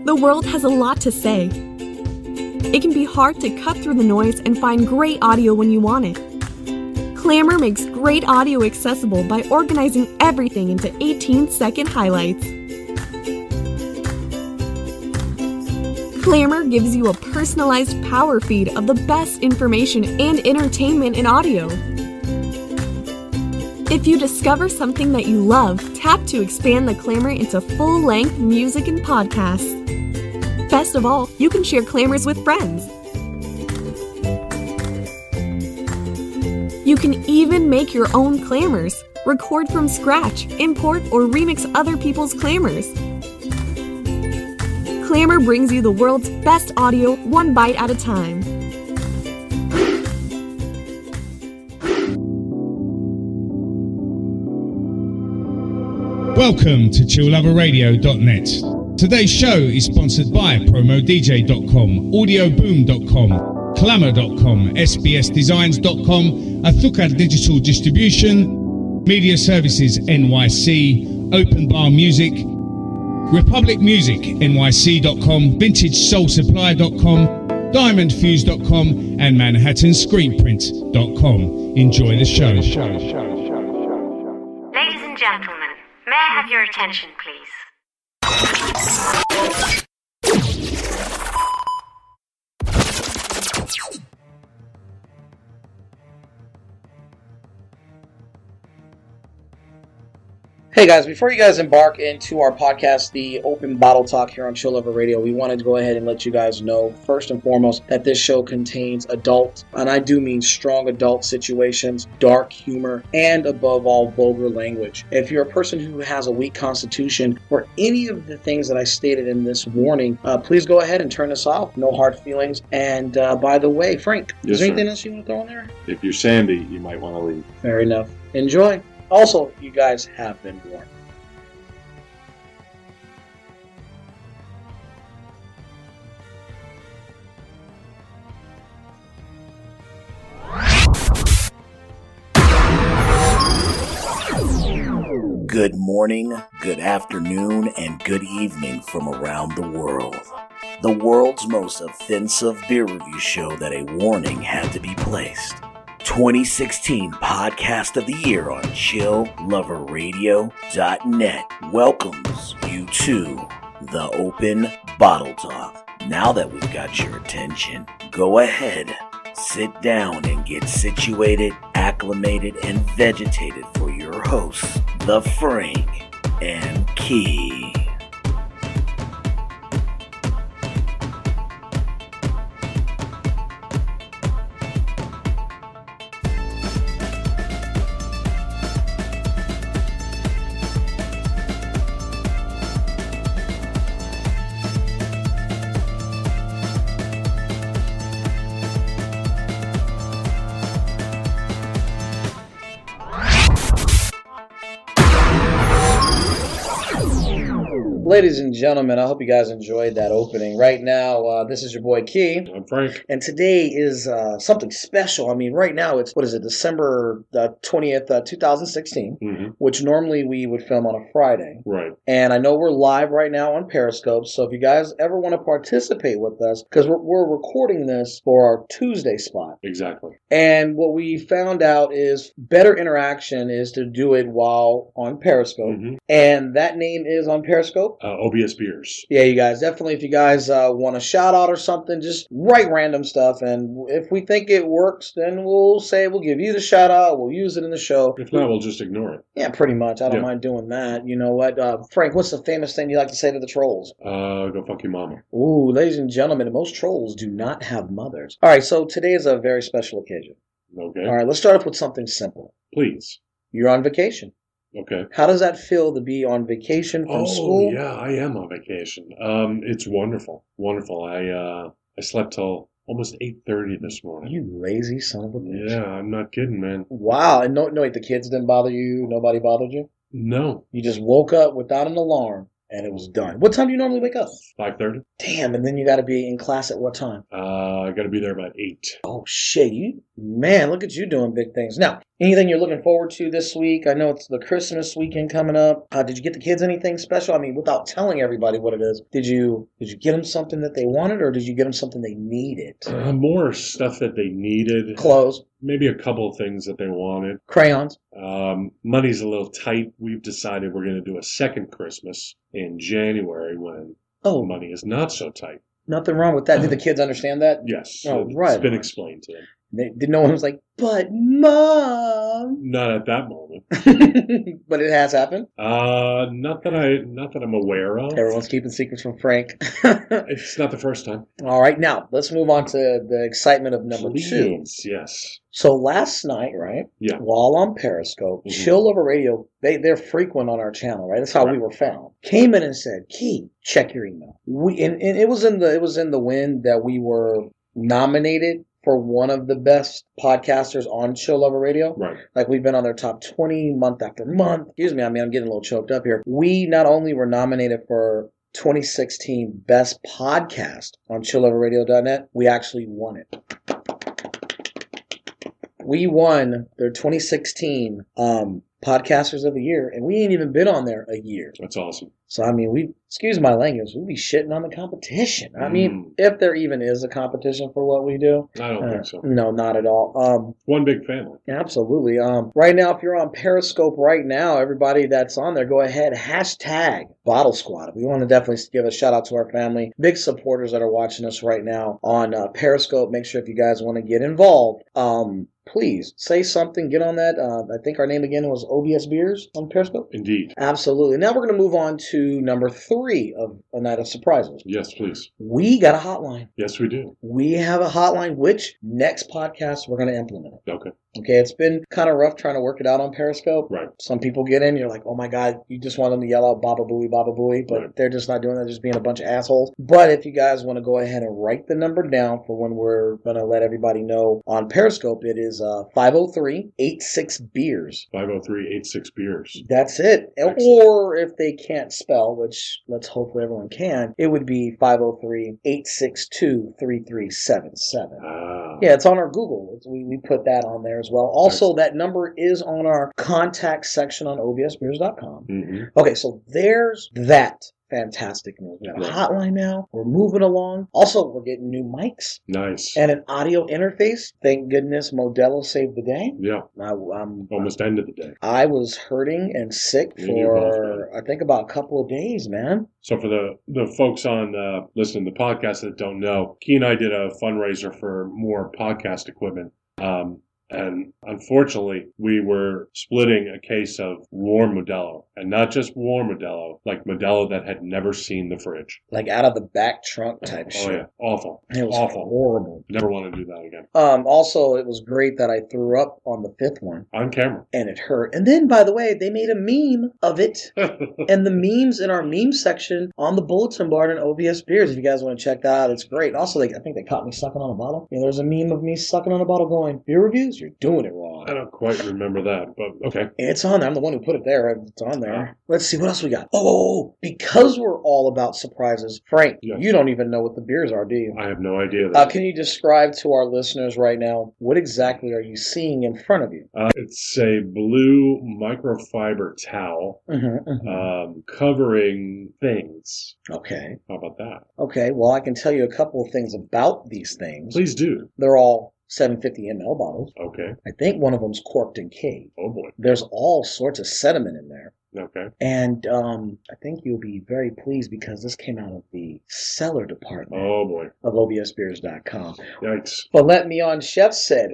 The world has a lot to say. It can be hard to cut through the noise and find great audio when you want it. Clamour makes great audio accessible by organizing everything into 18-second highlights. Clamour gives you a personalized power feed of the best information and entertainment in audio. If you discover something that you love, tap to expand the Clamour into full-length music and podcasts. Best of all, you can share Clamours with friends. You can even make your own Clamours, record from scratch, import or remix other people's Clamours. Clamour brings you the world's best audio one bite at a time. Welcome to ChillLoverRadio.net. Today's show is sponsored by PromoDJ.com, AudioBoom.com, Clamour.com, SBSDesigns.com, Athukar Digital Distribution, Media Services NYC, Open Bar Music, Republic Music NYC.com, VintageSoulSupply.com, DiamondFuse.com, and ManhattanScreenPrint.com. Enjoy the show. Ladies and gentlemen, may I have your attention, please? Hey guys, before you guys embark into our podcast, the Open Bottle Talk here on Chill Lover Radio, we wanted to go ahead and let you guys know, first and foremost, that this show contains adult, and I do mean strong adult situations, dark humor, and above all, vulgar language. If you're a person who has a weak constitution or any of the things that I stated in this warning, please go ahead and turn this off. No hard feelings. And by the way, Frank, is there anything else you want to throw in there? If you're Sandy, you might want to leave. Fair enough. Enjoy. Also, you guys have been warned. Good morning, good afternoon, and good evening from around the world. The world's most offensive beer review show that a warning had to be placed. 2016 Podcast of the Year on ChillLoverRadio.net welcomes you to the Open Bottle Talk. Now that we've got your attention, go ahead, sit down and get situated, acclimated, and vegetated for your hosts, The Frank and Key. Ladies and gentlemen, I hope you guys enjoyed that opening. Right now, this is your boy Key. I'm Frank. And today is something special. I mean, right now it's, December 20th, 2016, which normally we would film on a Friday. Right. And I know we're live right now on Periscope, so if you guys ever want to participate with us, because we're recording this for our Tuesday spot. Exactly. And what we found out is better interaction is to do it while on Periscope. And that name is on Periscope. OBS Beers. Yeah, you guys, definitely if you guys want a shout out or something, just write random stuff. And if we think it works, then we'll give you the shout out. We'll use it in the show. If not, we'll just ignore it. Yeah, pretty much. I don't mind doing that. You know what? Frank, what's the famous thing you like to say to the trolls? Go fuck your mama. Ooh, ladies and gentlemen, most trolls do not have mothers. All right, so today is a very special occasion. Okay. All right, let's start off with something simple. Please. You're on vacation. Okay. How does that feel to be on vacation from school? Oh, yeah, I am on vacation. It's wonderful. Wonderful. I slept till almost 8:30 this morning. You lazy son of a bitch. Yeah, I'm not kidding, man. Wow. And no, wait, the kids didn't bother you? Nobody bothered you? No. You just woke up without an alarm. and it was done. What time do you normally wake up? 5:30. Damn, and then you got to be in class at what time? I got to be there about 8. Oh, shit. Man, look at you doing big things. Now, anything you're looking forward to this week? I know it's the Christmas weekend coming up. Did you get the kids anything special? I mean, without telling everybody what it is, did you get them something that they wanted, or did you get them something they needed? More stuff that they needed. Clothes. Maybe a couple of things that they wanted. Crayons. Money's a little tight. We've decided we're going to do a second Christmas in January when money is not so tight. Nothing wrong with that. Did the kids understand that? Yes. Oh, right. It's been explained to them. No one was like, but Mom. Not at that moment. But it has happened? Not that I'm aware of. Everyone's keeping secrets from Frank. It's not the first time. All right, now let's move on to the excitement of number 2. Yes. So last night, right? Yeah. While on Periscope, Chill Over Radio, they're frequent on our channel, right? That's how we were found. Came in and said, "Key, check your email." And it was in the wind that we were nominated for one of the best podcasters on Chill Over Radio. Right. Like, we've been on their top 20 month after month. Excuse me, I'm getting a little choked up here. We not only were nominated for 2016 Best Podcast on chilloverradio.net, we actually won it. We won their 2016 Podcasters of the Year, and we ain't even been on there a year. That's awesome. So, I mean, excuse my language, we'd be shitting on the competition. I mean, if there even is a competition for what we do. I don't think so. No, not at all. One big family. Absolutely. Right now, if you're on Periscope right now, everybody that's on there, go ahead, hashtag Bottle Squad. We want to definitely give a shout out to our family, big supporters that are watching us right now on Periscope. Make sure if you guys want to get involved, please say something, get on that. I think our name again was OBS Beers on Periscope. Indeed. Absolutely. Now we're going to move on to number 3 of A Night of Surprises. Yes, please. We got a hotline. Yes, we do. We have a hotline, which next podcast we're going to implement it. Okay, it's been kind of rough trying to work it out on Periscope. Right. Some people get in, you're like, oh my God, you just want them to yell out Baba Booey, but they're just not doing that, just being a bunch of assholes. But if you guys want to go ahead and write the number down for when we're going to let everybody know on Periscope, it is 503-86-BEERS. 503-86-BEERS. That's it. Excellent. Or if they can't spell, which let's hopefully everyone can, it would be 503-862-3377. Yeah, it's on our Google. We put that on there as well. Also, that number is on our contact section on obsbeers.com. Okay, so there's that. Fantastic news. We got a hotline now. We're moving along. Also, we're getting new mics. Nice. And an audio interface. Thank goodness Modelo saved the day. Yeah. Almost ended the day. I was hurting and sick for, I think, about a couple of days, man. So for the folks on listening to the podcast that don't know, Key and I did a fundraiser for more podcast equipment. And unfortunately, we were splitting a case of warm Modelo. And not just warm Modelo, like Modelo that had never seen the fridge. Like out of the back trunk type shit. Oh, yeah. Awful. It was awful. Horrible. Never want to do that again. Also, it was great that I threw up on the 5th one. On camera. And it hurt. And then, by the way, they made a meme of it. And the memes in our meme section on the bulletin board in OBS Beers. If you guys want to check that out, it's great. Also, I think they caught me sucking on a bottle. You know, there's a meme of me sucking on a bottle going, beer reviews? You're doing it wrong. I don't quite remember that, but okay. It's on there. I'm the one who put it there. It's on there. Let's see. What else we got? Oh, because we're all about surprises. Frank, you don't even know what the beers are, do you? I have no idea. Can you describe to our listeners right now, what exactly are you seeing in front of you? It's a blue microfiber towel covering things. Okay. How about that? Okay. Well, I can tell you a couple of things about these things. Please do. They're all 750 ml bottles. Okay. I think one of them's corked and caged. Oh, boy. There's all sorts of sediment in there. Okay. And I think you'll be very pleased because this came out of the cellar department of obsbeers.com. Yikes. But Let Me On Chef said,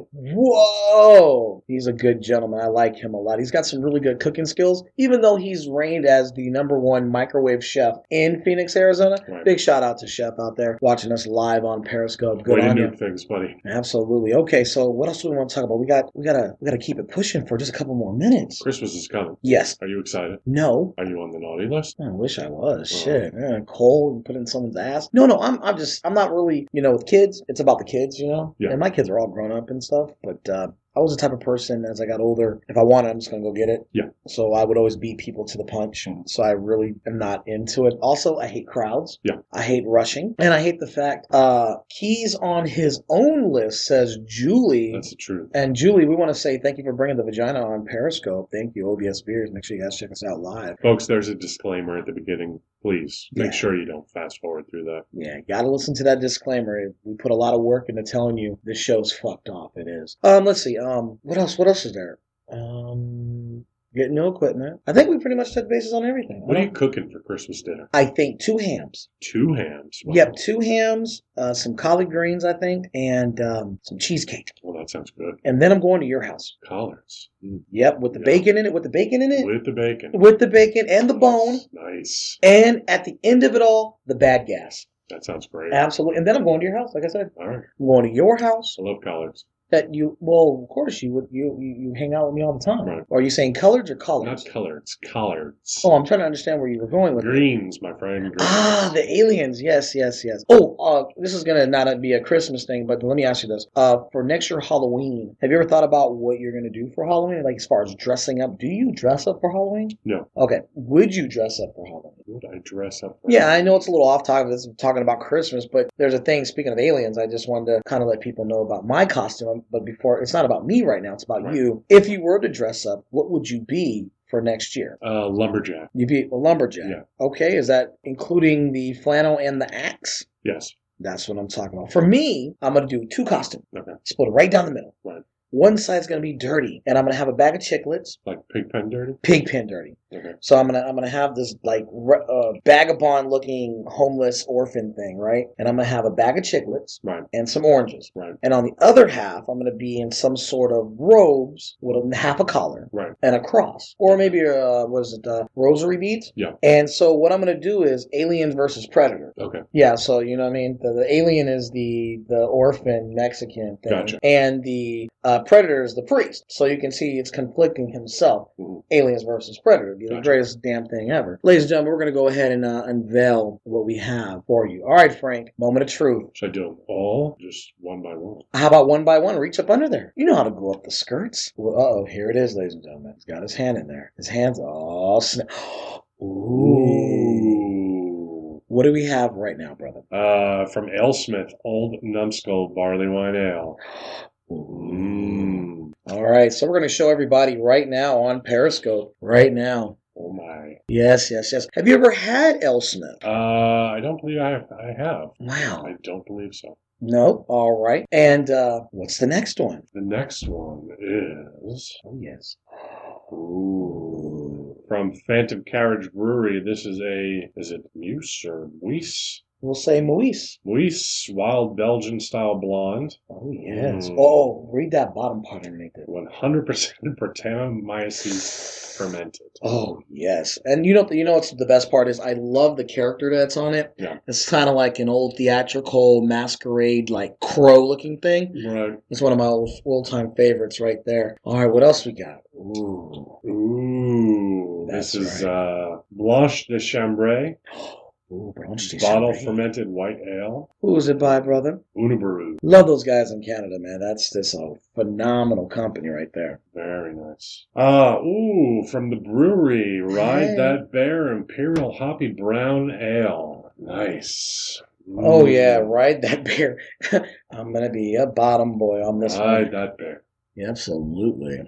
whoa, he's a good gentleman. I like him a lot. He's got some really good cooking skills, even though he's reigned as the #1 microwave chef in Phoenix, Arizona. Right. Big shout out to Chef out there watching us live on Periscope. Good on you. Things, buddy. Absolutely. Okay, so what else do we want to talk about? We gotta keep it pushing for just a couple more minutes. Christmas is coming. Yes. Are you excited? No. Are you on the naughty list? I wish I was. Shit. Cold, put in someone's ass. No, I'm not really, with kids, it's about the kids, Yeah. And my kids are all grown up and stuff, but I was the type of person as I got older, if I want it, I'm just going to go get it. Yeah. So I would always beat people to the punch. So I really am not into it. Also, I hate crowds. Yeah. I hate rushing. And I hate the fact Keys on his own list says Julie. That's the truth. And Julie, we want to say thank you for bringing the vagina on Periscope. Thank you, OBS Beers. Make sure you guys check us out live. Folks, there's a disclaimer at the beginning. Please make Yeah. sure you don't fast forward through that. Yeah, gotta listen to that disclaimer. We put a lot of work into telling you this show's fucked off. It is. Let's see. What else? What else is there? Getting new equipment. I think we pretty much touched bases on everything. What are you cooking for Christmas dinner? I think 2 hams. 2 hams. Wow. Yep, 2 hams, some collard greens, I think, and some cheesecake. Well, that sounds good. And then I'm going to your house. Collards. Yep, with the Yeah. bacon in it. With the bacon in it. With the bacon. With the bacon and the bone. Nice. And at the end of it all, the bad gas. That sounds great. Absolutely. And then I'm going to your house, like I said. All right. I'm going to your house. I love collards. That you, well, of course you would. You hang out with me all the time. Right. Or are you saying collards or collards? Not collards. Collards. Oh, I'm trying to understand where you were going with it. Greens, my friend. Greens. Ah, the aliens. Yes. Oh, this is gonna not be a Christmas thing, but let me ask you this: for next year Halloween, have you ever thought about what you're gonna do for Halloween? Like as far as dressing up, do you dress up for Halloween? No. Okay. Would you dress up for Halloween? Would I dress up? For Yeah, I know it's a little off topic. This is talking about Christmas, but there's a thing. Speaking of aliens, I just wanted to kind of let people know about my costume. But before, it's not about me right now. It's about Right. you. If you were to dress up, what would you be for next year? Lumberjack. You'd be a lumberjack. Yeah. Okay. Is that including the flannel and the axe? Yes. That's what I'm talking about. For me, I'm going to do 2 costumes. Okay. Split it right down the middle. Right. One side's going to be dirty, and I'm going to have a bag of chiclets, Like Pigpen Dirty? Pigpen dirty. Okay. So I'm gonna have this like vagabond looking homeless orphan thing, right? And I'm gonna have a bag of chiclets Right. and some oranges. Right. And on the other half, I'm gonna be in some sort of robes with half a collar Right. and a cross, or maybe rosary beads. Yeah. And so what I'm gonna do is Aliens versus Predator. Okay. Yeah. So you know what I mean. The alien is the orphan Mexican thing, Gotcha. and the Predator is the priest. So you can see it's conflicting himself. Mhm. Aliens versus Predator. The Gotcha. greatest damn thing ever. Ladies and gentlemen, we're going to go ahead and unveil what we have for you. All right, Frank, moment of truth. Should I do them all? Just one by one? How about one by one? Reach up under there. You know how to go up the skirts. Well, uh-oh, here it is, ladies and gentlemen. He's got his hand in there. His hand's all snap. Ooh. What do we have right now, brother? From AleSmith, Old Numbskull Barley Wine Ale. All right, so we're going to show everybody right now on Periscope. Right now. Oh my. Yes. Have you ever had AleSmith? I don't believe I have. Wow. I don't believe so. No. All right. And what's the next one? The next one is Oh, yes. from Phantom Carriage Brewery. This is it Muse or Muise? We'll say Moise. Muise Wild Belgian Style Blonde. Oh, yes. Mm. Oh, read that bottom part underneath it. 100% Brettanomyces fermented. Oh, yes. And you know what's the best part is? I love the character that's on it. Yeah. It's kind of like an old theatrical masquerade, like crow-looking thing. Right. It's one of my old-time favorites right there. All right, what else we got? Ooh. That's This is Blanche de Chambray. Ooh, Blanche de Bottle Chambray. fermented white ale. Who is it by, brother? Unibrew. Love those guys in Canada, man. That's just a phenomenal company right there. Very nice. From the brewery, Ride Hey. That Bear Imperial Hoppy Brown Ale. Nice. Oh, yeah, ride that bear. I'm going to be a bottom boy on this Ride one. That Bear. Absolutely.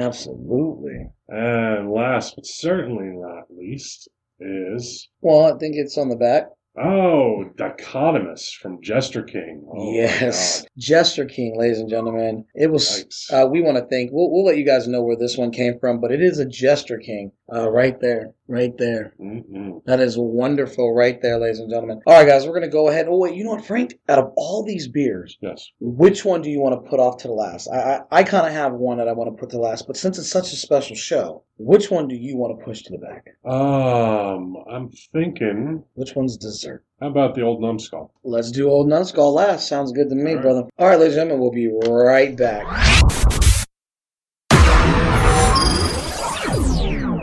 And last but certainly not least is Well, I think it's on the back. Dichotomous from Jester King. Oh my Yes. God. Jester King, ladies and gentlemen. It was, Yikes. we want to thank, we'll let you guys know where this one came from, but it is a Jester King. Right there. Mm-mm. That is wonderful right there, ladies and gentlemen. All right, guys, we're going to go ahead. Oh, wait, you know what, Frank? Out of all these beers, Yes. which one do you want to put off to the last? I kind of have one that I want to put to the last, but since it's such a special show, which one do you want to push to the back? I'm thinking, Which one's dessert? how about the Old Numbskull? Let's do Old Numbskull last. Sounds good to me, All right. brother. All right, ladies and gentlemen, we'll be right back.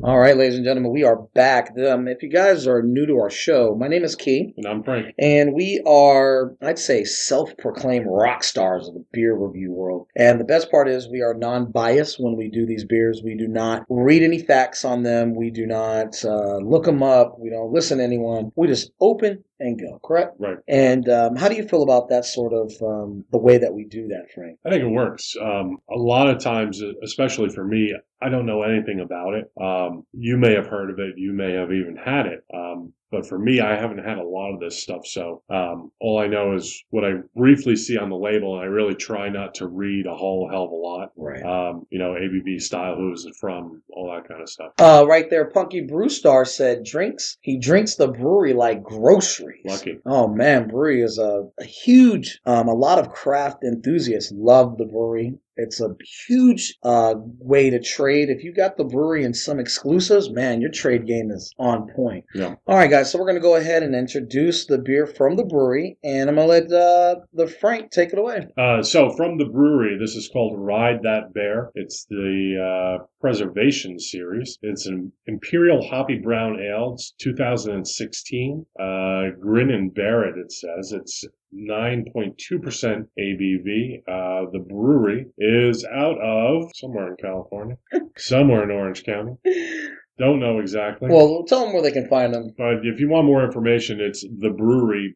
All right, ladies and gentlemen, we are back. If you guys are new to our show, my name is Key. And I'm Frank. And we are, I'd say, self-proclaimed rock stars of the beer review world. And the best part is we are non-biased when we do these beers. We do not read any facts on them. We do not look them up. We don't listen to anyone. We just open and go, correct? Right. And how do you feel about that sort of the way that we do that, Frank? I think it works. A lot of times, especially for me, I don't know anything about it. You may have heard of it. You may have even had it. But for me, I haven't had a lot of this stuff. So all I know is what I briefly see on the label, and I really try not to read a whole hell of a lot. Right. ABV style, who is it from, all that kind of stuff. Right there, Punky Brewstar said he drinks the brewery like groceries. Lucky. Oh, man, brewery is a huge, a lot of craft enthusiasts love the brewery. It's a huge way to trade. If you got the brewery and some exclusives, man, your trade game is on point. Yeah. All right, guys, so we're going to go ahead and introduce the beer from the brewery, and I'm going to let the Frank take it away. So from the brewery, this is called Ride That Bear. It's the Preservation Series. It's an Imperial Hoppy Brown Ale. It's 2016. Grin and Bear It, it says. It's 9.2% ABV. The brewery is out of somewhere in California, somewhere in Orange County. Don't know exactly. Well, tell them where they can find them. But if you want more information, it's the brewery,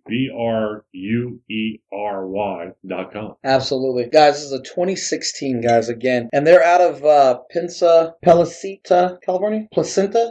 BRUERY.com. Absolutely. Guys, this is a 2016, guys, again. And they're out of Placenta, California? Placentia,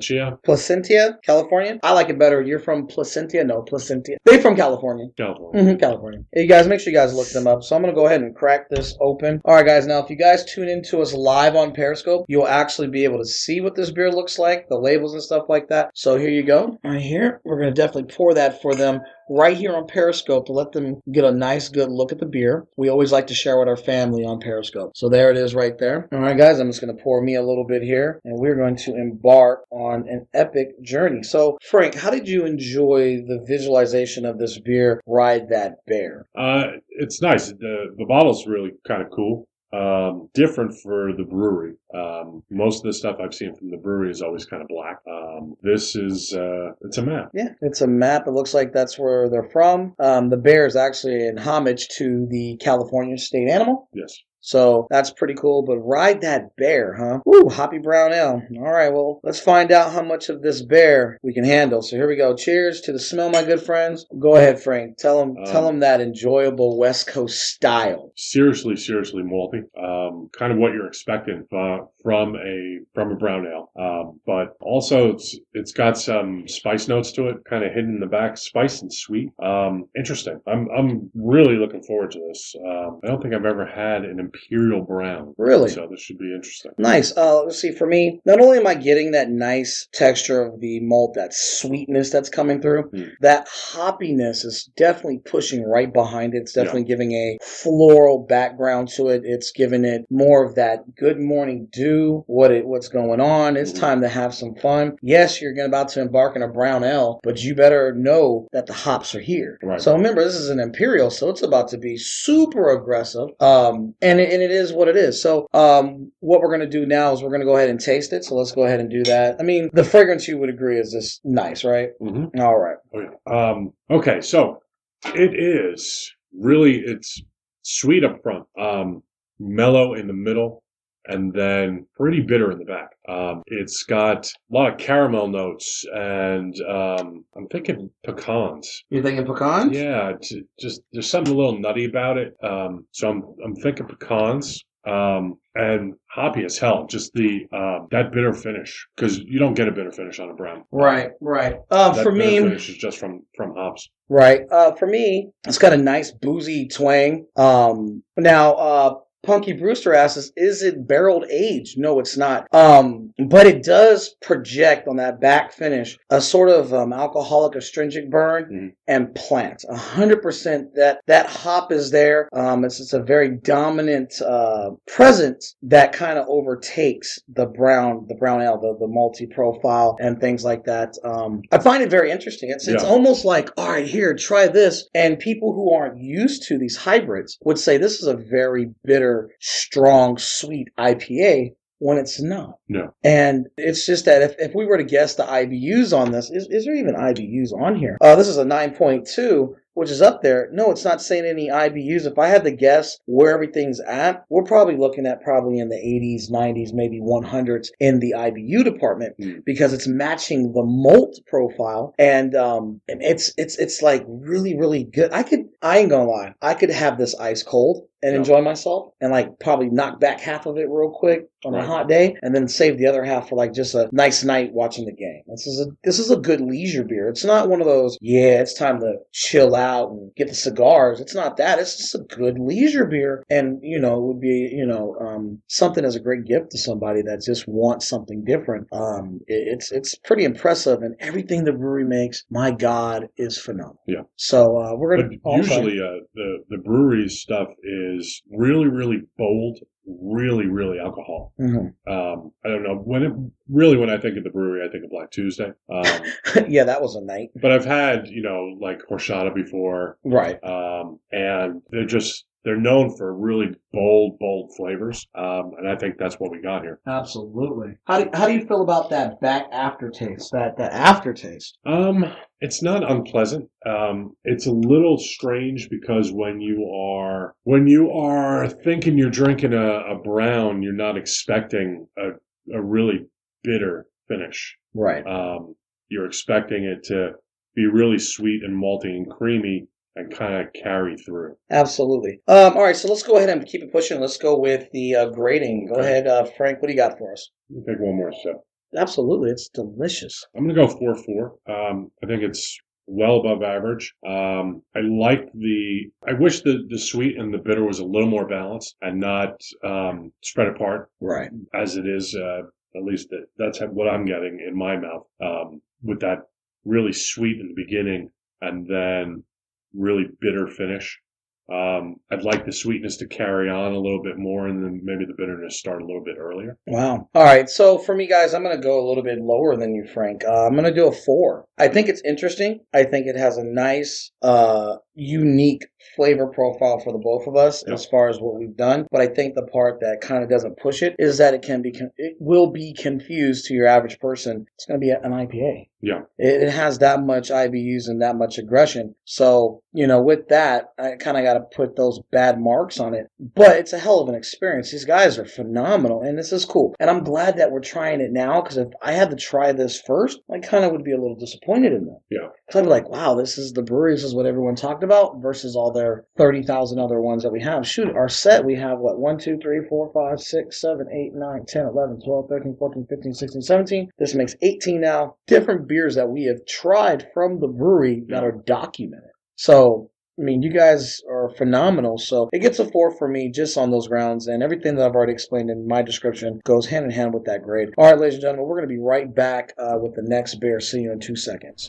California? I like it better. You're from Placentia? No, Placentia. They're from California. California. Hey, guys, make sure you guys look them up. So I'm going to go ahead and crack this open. All right, guys. Now, if you guys tune into us live on Periscope, you'll actually be able to see what this beer looks like, the labels and stuff like that. So here you go. Right here. We're going to definitely pour that for them right here on Periscope to let them get a nice, good look at the beer. We always like to share with our family on Periscope. So there it is right there. All right, guys, I'm just going to pour me a little bit here, and we're going to embark on an epic journey. So, Frank, how did you enjoy the visualization of this beer, Ride That Bear? It's nice. The bottle's really kind of cool. Different for the brewery. Most of the stuff I've seen from the brewery is always kind of black. This is, it's a map. Yeah, it's a map. It looks like that's where they're from. The bear is actually in homage to the California state animal. Yes. So that's pretty cool, but Ride That Bear, huh? Ooh, Hoppy Brown Ale. All right, well, let's find out how much of this bear we can handle. So here we go. Cheers to the smell, my good friends. Go ahead, Frank. Tell them that enjoyable West Coast style. Seriously malty. Kind of what you're expecting from a brown ale. But also it's got some spice notes to it, kind of hidden in the back, spice and sweet. Interesting. I'm really looking forward to this. I don't think I've ever had an Imperial Brown. Really? So this should be interesting. Nice. Let's see. For me, not only am I getting that nice texture of the malt, that sweetness that's coming through, that hoppiness is definitely pushing right behind it. It's definitely giving a floral background to it. It's giving it more of that good morning dew, what's going on. It's time to have some fun. Yes, you're about to embark on a brown ale, but you better know that the hops are here. Right. So remember, this is an Imperial, so it's about to be super aggressive. And it is what it is. So what we're going to do now is we're going to go ahead and taste it. So let's go ahead and do that. I mean, the fragrance, you would agree, is just nice, right? Mm-hmm. All right. Oh, yeah. Okay, so it's sweet up front, mellow in the middle, and then pretty bitter in the back. It's got a lot of caramel notes, and I'm thinking pecans. You're thinking pecans? Yeah, just there's something a little nutty about it. So I'm thinking pecans. And hoppy as hell. Just that bitter finish, because you don't get a bitter finish on a brown. Right. For me, finish is just from hops. Right. For me, it's got a nice boozy twang. Now, Punky Brewster asks, is it barreled aged? No, it's not. But it does project on that back finish a sort of alcoholic astringent burn and plant. 100% that hop is there. It's a very dominant presence that kind of overtakes the brown ale, the malty profile and things like that. I find it very interesting. It's almost like, all right, here, try this. And people who aren't used to these hybrids would say this is a very bitter, strong, sweet IPA, when it's not. No. And it's just that if we were to guess the IBUs on this, is there even IBUs on here? This is a 9.2. Which is up there. No, it's not saying any IBUs. If I had to guess where everything's at, we're probably looking at probably in the 80s, 90s, maybe 100s in the IBU department because it's matching the malt profile, and it's like really, really good. I ain't gonna lie, I could have this ice cold and enjoy myself and like probably knock back half of it real quick on a hot day and then save the other half for like just a nice night watching the game. This is a good leisure beer. It's not one of those, it's time to chill out and get the cigars. It's not that. It's just a good leisure beer. And, it would be, something as a great gift to somebody that just wants something different. It's pretty impressive, and everything the brewery makes, my God, is phenomenal. Yeah. So we're going to usually the brewery's stuff is really, really bold, really, really alcohol. Mm-hmm. I don't know when I think of the brewery, I think of Black Tuesday. Yeah, that was a night. But I've had, like horchata before. Right. And they're known for really bold flavors. And I think that's what we got here. Absolutely. How do you feel about that back aftertaste, that aftertaste? It's not unpleasant. It's a little strange because when you are thinking you're drinking a brown, you're not expecting a really bitter finish. Right. You're expecting it to be really sweet and malty and creamy and kind of carry through. Absolutely. All right, so let's go ahead and keep it pushing. Let's go with the grading. Go ahead, Frank. What do you got for us? Let me take one more sip. Absolutely. It's delicious. I'm going to go 4.4. I think it's well above average. I wish the sweet and the bitter was a little more balanced and not spread apart. Right. As it is, at least that's what I'm getting in my mouth, with that really sweet in the beginning and then really bitter finish. I'd like the sweetness to carry on a little bit more and then maybe the bitterness start a little bit earlier. Wow. All right. So for me, guys, I'm going to go a little bit lower than you, Frank. I'm going to do a 4. I think it's interesting. I think it has a nice, unique flavor profile for the both of us as far as what we've done. But I think the part that kind of doesn't push it is that it will be confused to your average person. It's going to be an IPA. Yeah. It has that much IBUs and that much aggression. So, with that, I kind of got to put those bad marks on it. But it's a hell of an experience. These guys are phenomenal, and this is cool. And I'm glad that we're trying it now, because if I had to try this first, I kind of would be a little disappointed in them. Yeah. Because I'd be like, wow, this is the brewery, this is what everyone talked about, versus all their 30,000 other ones that we have. Shoot, our set, we have, 1, 2, 3, 4, 5, 6, 7, 8, 9, 10, 11, 12, 13, 14, 15, 16, 17. This makes 18 now. Different beers that we have tried from the brewery that are documented. So, you guys are phenomenal. So it gets a 4 for me just on those grounds. And everything that I've already explained in my description goes hand in hand with that grade. All right, ladies and gentlemen, we're going to be right back with the next beer. See you in 2 seconds.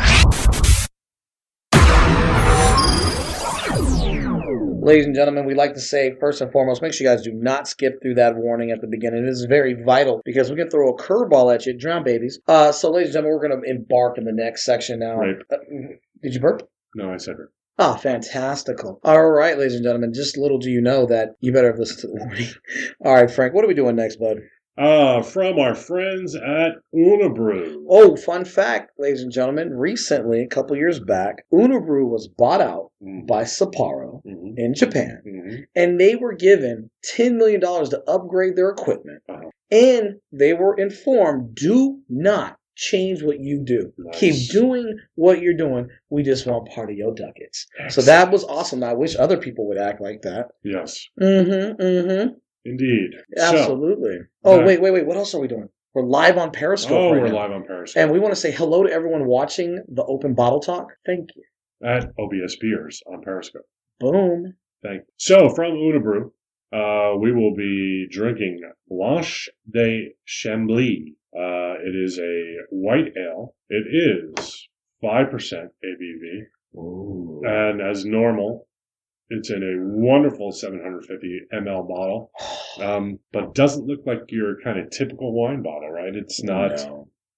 Ladies and gentlemen, we'd like to say, first and foremost, make sure you guys do not skip through that warning at the beginning. It is very vital because we can throw a curveball at you, drown babies. So, ladies and gentlemen, we're going to embark in the next section now. Right. Did you burp? No, I said it. Ah, fantastical. All right, ladies and gentlemen, just little do you know that you better have listened to the warning. All right, Frank, what are we doing next, bud? From our friends at Unibrew. Oh, fun fact, ladies and gentlemen. Recently, a couple years back, Unibrew was bought out by Sapporo in Japan, and they were given $10 million to upgrade their equipment. And they were informed, do not change what you do. Nice. Keep doing what you're doing. We just want part of your ducats. So that was awesome. I wish other people would act like that. Yes. Indeed. Absolutely. Wait. What else are we doing? We're live on Periscope right now. We're live on Periscope. And we want to say hello to everyone watching the Open Bottle Talk. Thank you. At OBS Beers on Periscope. Boom. Thank you. So, from Unibrew, we will be drinking Blanche de Chambly. It is a white ale. It is 5% ABV. Ooh. And as normal, it's in a wonderful 750 ml bottle, but doesn't look like your kind of typical wine bottle, right? It's not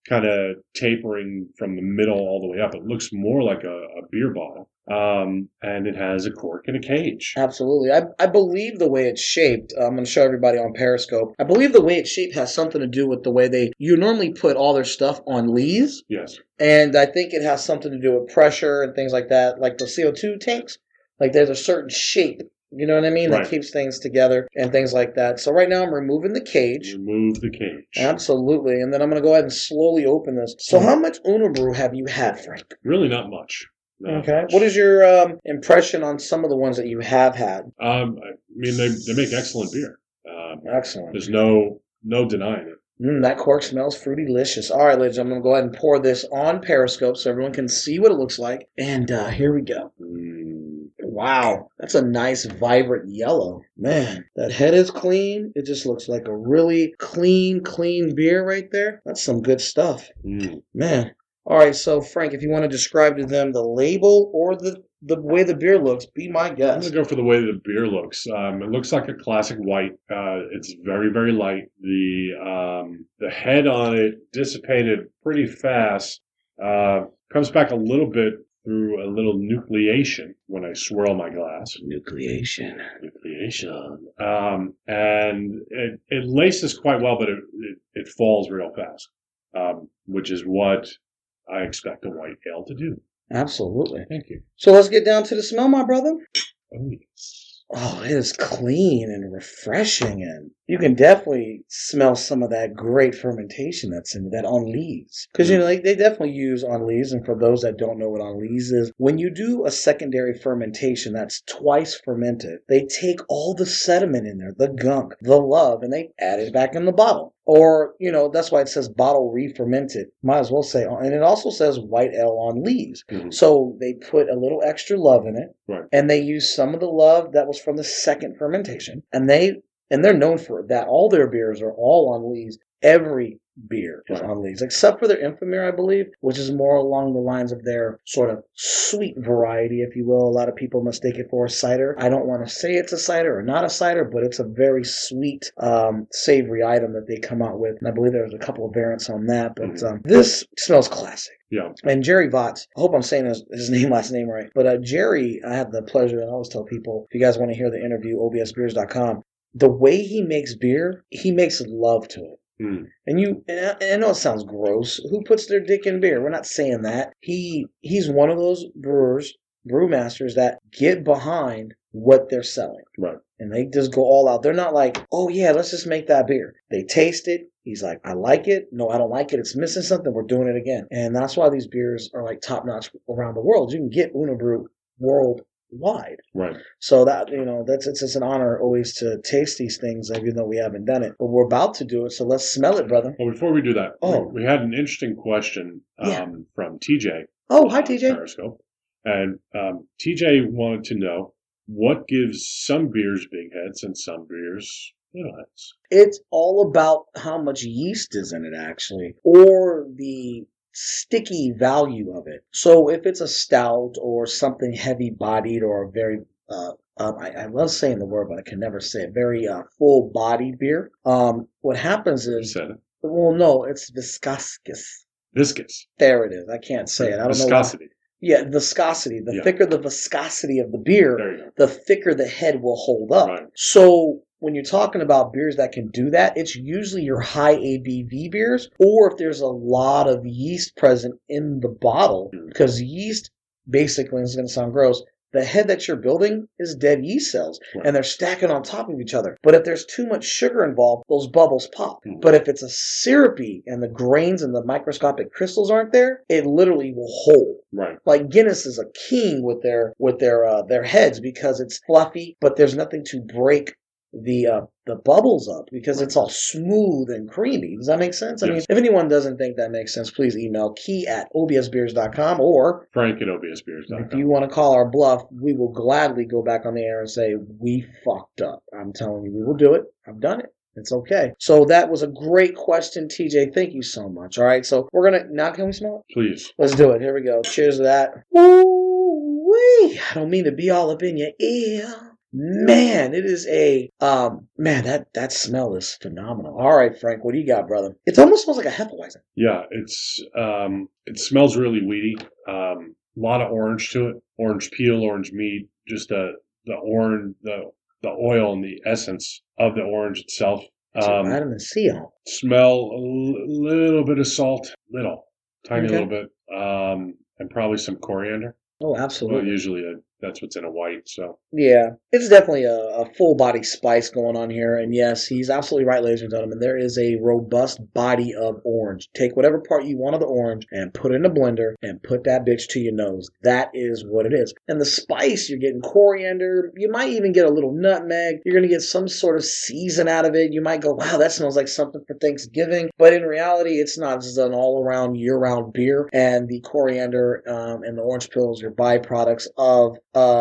kind of tapering from the middle all the way up. It looks more like a beer bottle. And it has a cork and a cage. Absolutely. I believe the way it's shaped, I'm going to show everybody on Periscope. I believe the way it's shaped has something to do with the way you normally put all their stuff on lees. Yes. And I think it has something to do with pressure and things like that, like the CO2 tanks. Like there's a certain shape, you know what I mean, Right. that keeps things together and things like that. So right now I'm removing the cage. Remove the cage. Absolutely. And then I'm going to go ahead and slowly open this. So how much Unibrew have you had, Frank? Really not much. Okay. What is your impression on some of the ones that you have had? I mean, they make excellent beer. Excellent. There's no denying it. That cork smells fruity-licious. All right, ladies, I'm going to go ahead and pour this on Periscope so everyone can see what it looks like. And here we go. Wow. That's a nice, vibrant yellow. Man, that head is clean. It just looks like a really clean beer right there. That's some good stuff. Man. All right, so Frank, if you want to describe to them the label or the way the beer looks, be my I'm guest. going to go for the way the beer looks. It looks like a classic white. It's very, very light. The head on it dissipated pretty fast. Comes back a little bit through a little nucleation when I swirl my glass. Nucleation. And it laces quite well, but it falls real fast, which is what I expect a white ale to do. Absolutely. Thank you. So let's get down to the smell, my brother. Oh, yes. Oh, it is clean and refreshing, and you can definitely smell some of that great fermentation that's in that on lees. Because, you know, they definitely use on lees, and for those that don't know what on lees is, when you do a secondary fermentation that's twice fermented, they take all the sediment in there, the gunk, the love, and they add it back in the bottle. Or, you know, that's why it says bottle re-fermented. Might as well say, and it also says white ale on lees. Mm-hmm. So they put a little extra love in it, Right. and they use some of the love that was from the second fermentation, and they're known for it, that all their beers are all on lees. Every beer is on lees, except for their Infamere, I believe, which is more along the lines of their sort of sweet variety, if you will. A lot of people mistake it for a cider. I don't want to say it's a cider or not a cider, but it's a very sweet, savory item that they come out with. And I believe there's a couple of variants on that, but this smells classic. Yeah. And Jerry Votz, I hope I'm saying his last name right, but Jerry, I have the pleasure, and I always tell people, if you guys want to hear the interview, obsbeers.com, the way he makes beer, he makes love to it. And I know it sounds gross. Who puts their dick in beer? We're not saying that. He's one of those brewmasters that get behind what they're selling. Right. And they just go all out. They're not like, oh yeah, let's just make that beer. They taste it. He's like, I like it. No, I don't like it. It's missing something. We're doing it again. And that's why these beers are like top notch around the world. You can get Unibrew worldwide. Right. So that, you know, it's an honor always to taste these things, even though we haven't done it. But we're about to do it, so let's smell it, brother. Well, before we do that, we had an interesting question from TJ. Oh, hi, TJ. Periscope. And TJ wanted to know what gives some beers big heads and some beers little heads. It's all about how much yeast is in it, actually, or the sticky value of it. So if it's a stout or something heavy-bodied or a very, I love saying the word, but I can never say it, very full-bodied beer, what happens is, You said it. well, no, it's viscous. Viscous. There it is. I can't say it. I don't Viscosity. know. Yeah, viscosity. The thicker the viscosity of the beer, There you go. the thicker the head will hold up. Right. So when you're talking about beers that can do that, it's usually your high ABV beers, or if there's a lot of yeast present in the bottle, because yeast, basically, it's going to sound gross, the head that you're building is dead yeast cells, and they're stacking on top of each other. But if there's too much sugar involved, those bubbles pop. But if it's a syrupy and the grains and the microscopic crystals aren't there, it literally will hold. Right. Like Guinness is a king with their heads because it's fluffy, but there's nothing to break the bubbles up because it's all smooth and creamy. Does that make sense? I mean, if anyone doesn't think that makes sense, please email key@obsbeers.com, or Frank@obsbeers.com. if you want to call our bluff, we will gladly go back on the air and say, we fucked up. I'm telling you, we will do it. I've done it. It's okay. So that was a great question, TJ. Thank you so much. All right, so we're going to, now can we smell it? Please. Let's do it. Here we go. Cheers to that. Ooh-wee. I don't mean to be all up in your ear. Man, it is that smell is phenomenal. All right, Frank, what do you got, brother? It almost smells like a Hefeweizen. Yeah, it smells really weedy. A lot of orange to it. Orange peel, orange meat, just the oil and the essence of the orange itself. Vitamin C on. Smell a little bit of salt, tiny Okay. little bit, and probably some coriander. Oh, absolutely. Well, usually that's what's in a white. So Yeah, it's definitely a full body spice going on here. And yes, he's absolutely right, ladies and gentlemen. There is a robust body of orange. Take whatever part you want of the orange and put it in a blender and put that bitch to your nose. That is what it is. And the spice, you're getting coriander. You might even get a little nutmeg. You're going to get some sort of season out of it. You might go, wow, that smells like something for Thanksgiving. But in reality, it's not. It's an all-around, year-round beer. And the coriander and the orange pills are byproducts of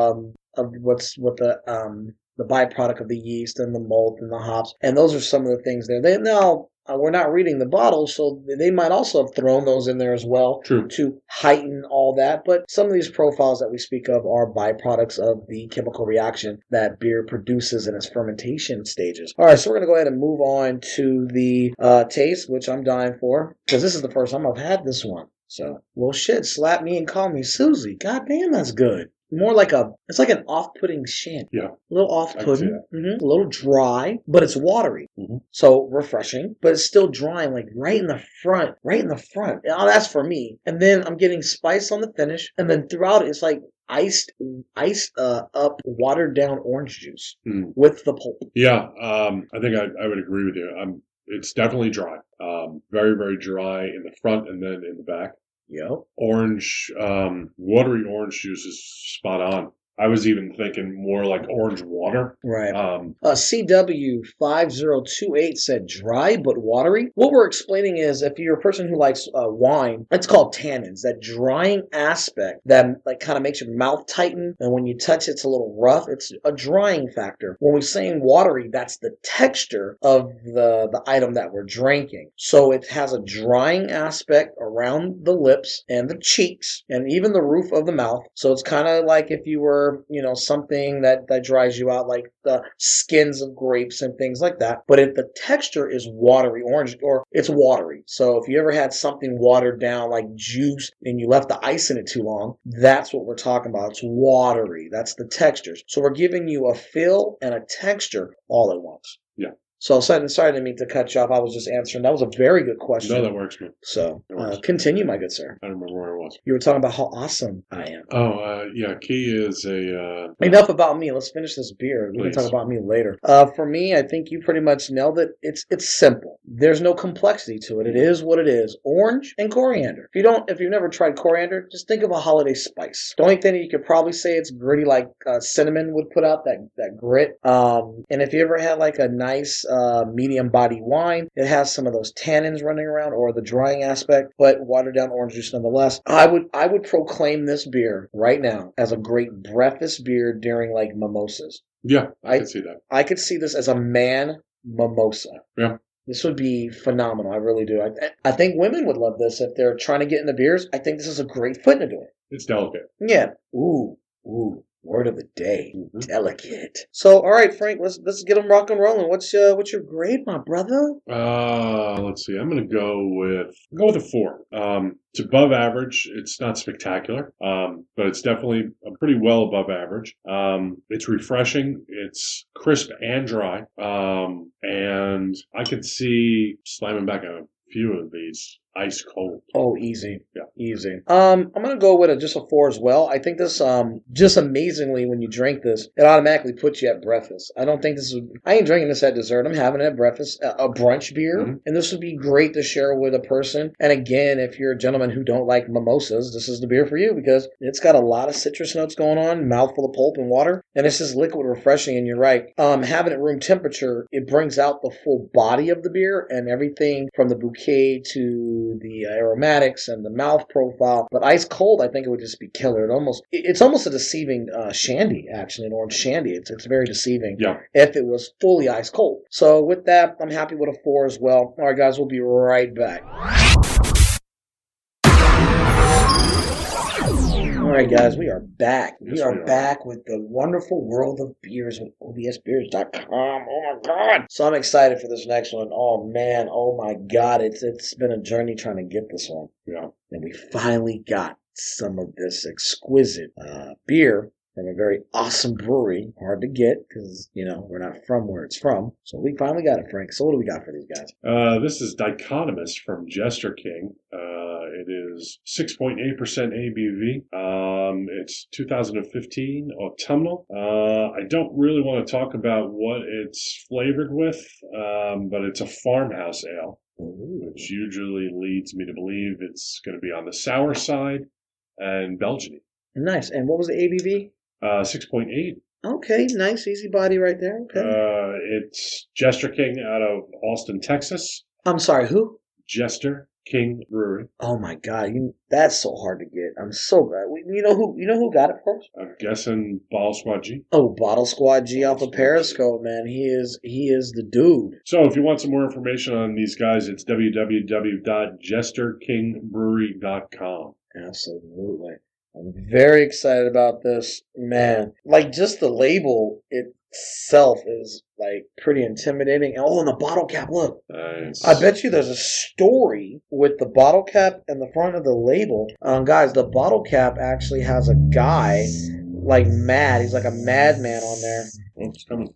the byproduct of the yeast and the malt and the hops, and those are some of the things there. We're not reading the bottle, so they might also have thrown those in there as well. True. To heighten all that. But some of these profiles that we speak of are byproducts of the chemical reaction that beer produces in its fermentation stages. All right, so we're going to go ahead and move on to the taste, which I'm dying for, because this is the first time I've had this one. So, well, shit, slap me and call me Susie. God damn, that's good. More like it's like an off-putting shandy. yeah, A little off-putting, a little dry, but it's watery. Mhm. So refreshing, but it's still drying, like right in the front. Oh, that's for me. And then I'm getting spice on the finish, and then throughout it, it's like iced up, watered down orange juice with the pulp. yeah. I think I would agree with you. It's definitely dry. Very, very dry in the front and then in the back. Yep. Orange, watery orange juice is spot on. I was even thinking more like orange water. Right. CW5028 said dry but watery. What we're explaining is if you're a person who likes wine, it's called tannins. That drying aspect that like kind of makes your mouth tighten, and when you touch it's a little rough. It's a drying factor. When we're saying watery, that's the texture of the item that we're drinking. So it has a drying aspect around the lips and the cheeks and even the roof of the mouth. So it's kind of like if you were, something that dries you out, like the skins of grapes and things like that. But if the texture is watery orange, or it's watery. So if you ever had something watered down like juice and you left the ice in it too long, that's what we're talking about. It's watery. That's the textures. So we're giving you a feel and a texture all at once. Yeah. So sorry to mean to cut you off. I was just answering. That was a very good question. No, that works, man. So continue, my good sir. I don't remember where I was. You were talking about how awesome I am. Oh, yeah. Key is a... Enough about me. Let's finish this beer. We can talk about me later. For me, I think you pretty much nailed it. It's simple. There's no complexity to it. It is what it is. Orange and coriander. If you've never tried coriander, just think of a holiday spice. The only thing that you could probably say it's gritty like cinnamon would put out, that grit. And if you ever had like a nice medium body wine, it has some of those tannins running around or the drying aspect, but watered down orange juice nonetheless. I would proclaim this beer right now as a great breakfast beer during like mimosas. Yeah, I can see that. I could see this as a man mimosa. Yeah. This would be phenomenal. I really do. I think women would love this if they're trying to get into beers. I think this is a great foot into it. It's delicate. Yeah. Ooh. Word of the day. Delicate. So, all right, Frank, let's get them rock and rolling. What's your grade, my brother? Let's see. I'm going to go with a 4. It's above average. It's not spectacular, but it's definitely pretty well above average. It's refreshing. It's crisp and dry. And I could see slamming back a few of these ice cold. Oh, easy. Yeah. Easy. I'm going to go with just a 4 as well. I think this, just amazingly, when you drink this, it automatically puts you at breakfast. I don't think I ain't drinking this at dessert. I'm having it at breakfast, a brunch beer. Mm-hmm. And this would be great to share with a person. And again, if you're a gentleman who don't like mimosas, this is the beer for you because it's got a lot of citrus notes going on, mouthful of pulp and water. And it's just liquid refreshing. And you're right. Having it room temperature, it brings out the full body of the beer and everything from the bouquet to the aromatics and the mouth profile, but ice cold, I think it would just be killer. It's almost a deceiving shandy, actually, an orange shandy. It's very deceiving if it was fully ice cold. So with that, I'm happy with a 4 as well. All right, guys, we'll be right back. All right, guys, we are back. Yes, We are back with the wonderful world of beers with obsbeers.com. Oh my God. So I'm excited for this next one. Oh man, oh my God. It's been a journey trying to get this one. Yeah. And we finally got some of this exquisite beer from a very awesome brewery. Hard to get because, we're not from where it's from. So we finally got it, Frank. So what do we got for these guys? This is Dichotomous from Jester King. It is 6.8% ABV. It's 2015 autumnal. I don't really want to talk about what it's flavored with, but it's a farmhouse ale, which usually leads me to believe it's going to be on the sour side and Belgian. Nice. And what was the ABV? 6.8. Okay, nice, easy body right there. Okay. It's Jester King out of Austin, Texas. I'm sorry, who? Jester King Brewery. Oh my God, that's so hard to get. I'm so glad. You know who got it for us? I'm guessing Bottle Squad G. Oh, Bottle Squad G off of Periscope, man. He is the dude. So if you want some more information on these guys, it's www.jesterkingbrewery.com. Absolutely. I'm very excited about this, man. Like, just the label itself is, like, pretty intimidating. Oh, and the bottle cap, look. Nice. I bet you there's a story with the bottle cap and the front of the label. Guys, the bottle cap actually has a guy, like, mad. He's like a madman on there. Oh, it's coming.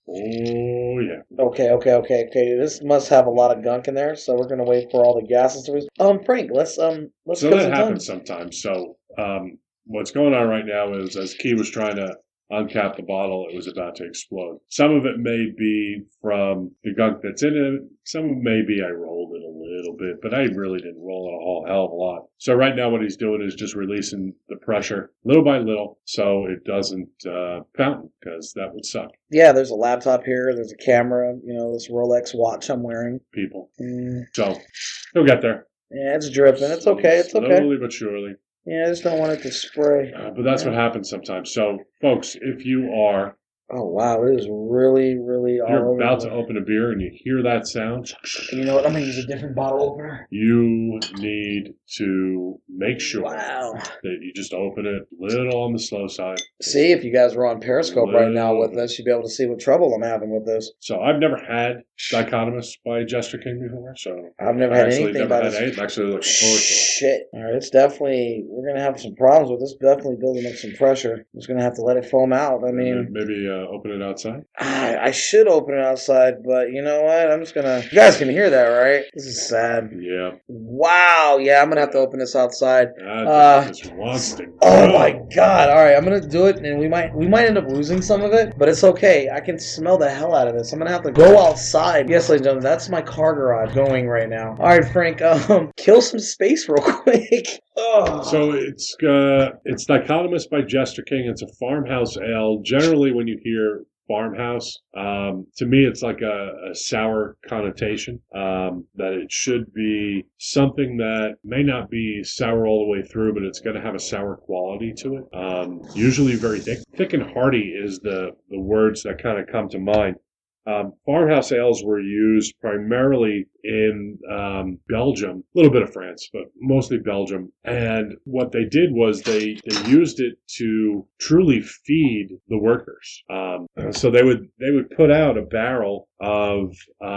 Oh, yeah. Okay. This must have a lot of gunk in there, so we're going to wait for all the gases to Frank, let's So that happens sometimes. So, what's going on right now is as Key was trying to uncap the bottle, it was about to explode. Some of it may be from the gunk that's in it. Some of it may be I rolled it a little bit, but I really didn't roll it a whole hell of a lot. So right now what he's doing is just releasing the pressure little by little so it doesn't fountain, because that would suck. Yeah, there's a laptop here. There's a camera. This Rolex watch I'm wearing. People. So he'll get there. Yeah, it's dripping. It's okay. It's okay. Slowly but surely. Yeah, I just don't want it to spray. But that's what happens sometimes. So, folks, if you are... Oh, wow. It is really, really all You're over. about to open a beer and you hear that sound. You know what? I'm going to use a different bottle opener. You need to make sure Wow. that you just open it a little on the slow side. See, if you guys were on Periscope right now with us, you'd be able to see what trouble I'm having with this. So I've never had Dichotomous by Jester King before. So I've never had anything by this. I'm actually looking forward to it. Shit. All right, it's definitely, we're going to have some problems with this. Definitely building up some pressure. I'm just going to have to let it foam out. I mean, maybe open it outside. I should open it outside, but you know what? I'm just going to, you guys can hear that, right? This is sad. Yeah. Wow. Yeah, I'm going to have to open this outside. Just wants to go. Oh my God. All right, I'm going to do it, and we might end up losing some of it, but it's okay. I can smell the hell out of this. I'm going to have to go outside. Yes, ladies and gentlemen, that's my car garage going right now. All right, Frank, kill some space real quick. Oh. So it's Dichotomous by Jester King. It's a farmhouse ale. Generally, when you hear farmhouse, to me, it's like a sour connotation, that it should be something that may not be sour all the way through, but it's going to have a sour quality to it. Usually very thick. Thick and hearty is the words that kind of come to mind. Farmhouse ales were used primarily in Belgium, a little bit of France, but mostly Belgium. And what they did was they used it to truly feed the workers. So they would put out a barrel of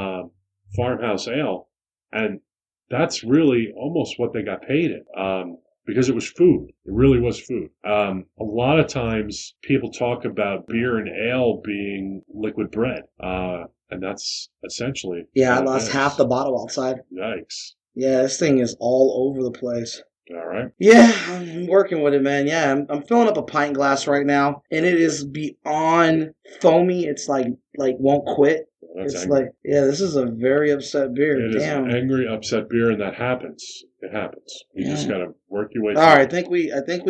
farmhouse ale, and that's really almost what they got paid in. Because it was food. It really was food. A lot of times people talk about beer and ale being liquid bread. And that's essentially... Yeah, I lost half the bottle outside. Yikes. Yeah, this thing is all over the place. All right. Yeah, I'm working with it, man. Yeah, I'm filling up a pint glass right now, and it is beyond foamy. It's like won't quit. That's it's angry. like, yeah, this is a very upset beer. It is an angry, upset beer, and that happens. It happens. You just got to work your way through. All right, I think we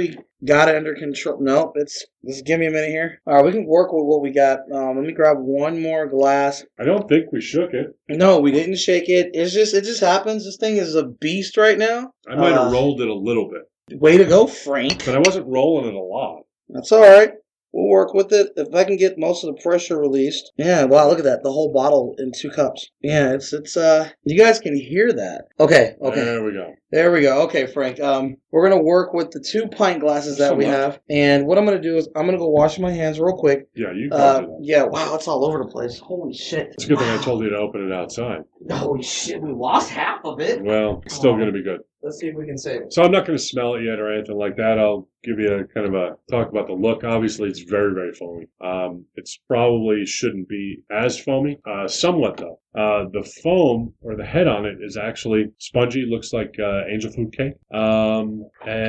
got it under control. Nope, just give me a minute here. All right, we can work with what we got. Let me grab one more glass. I don't think we shook it. No, we didn't shake it. It just happens. This thing is a beast right now. I might have rolled it a little bit. Way to go, Frank. But I wasn't rolling it a lot. That's all right. We'll work with it. If I can get most of the pressure released. Yeah, wow, look at that. The whole bottle in 2 cups. Yeah, it's you guys can hear that. Okay. There we go. There we go. Okay, Frank. We're gonna work with the 2 pint glasses that we have. And what I'm gonna do is I'm gonna go wash my hands real quick. Yeah, you can do that. Yeah, wow, it's all over the place. Holy shit. It's a good thing I told you to open it outside. Holy shit, we lost half of it. Well, it's still going to be good. Let's see if we can save it. So I'm not going to smell it yet or anything like that. I'll give you a kind of a talk about the look. Obviously, it's very, very foamy. It's probably shouldn't be as foamy. Somewhat, though. The foam, or the head on it, is actually spongy. Looks like angel food cake. And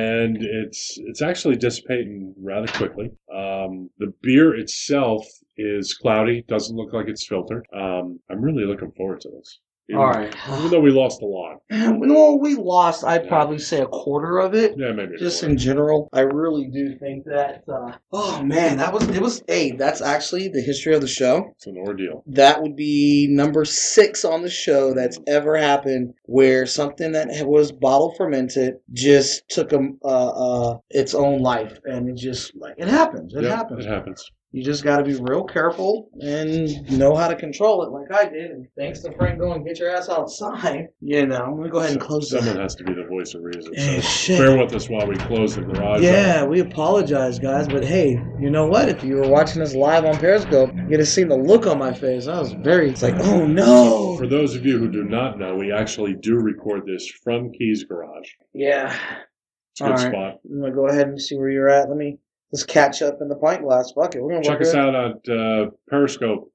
it's actually dissipating rather quickly. The beer itself is cloudy. Doesn't look like it's filtered. I'm really looking forward to this. All right. Even though we lost a lot. No, we lost, I'd probably say a quarter of it. Yeah, maybe. Just in general, I really do think that, oh man, that's actually the history of the show. It's an ordeal. That would be number 6 on the show that's ever happened where something that was bottle fermented just took its own life. And it just, it happens. It happens. It happens. You just got to be real careful and know how to control it like I did. And thanks to Frank going, get your ass outside. I'm going to go ahead and close that. Someone has to be the voice of reason. Hey, so shit. Bear with us while we close the garage. Yeah, we apologize, guys. But hey, you know what? If you were watching us live on Periscope, you'd have seen the look on my face. It's like, oh no. For those of you who do not know, we actually do record this from Key's garage. Yeah. It's a good spot. I'm going to go ahead and see where you're at. Let's catch up in the pint glass. Fuck it. We're gonna check us out at Periscope.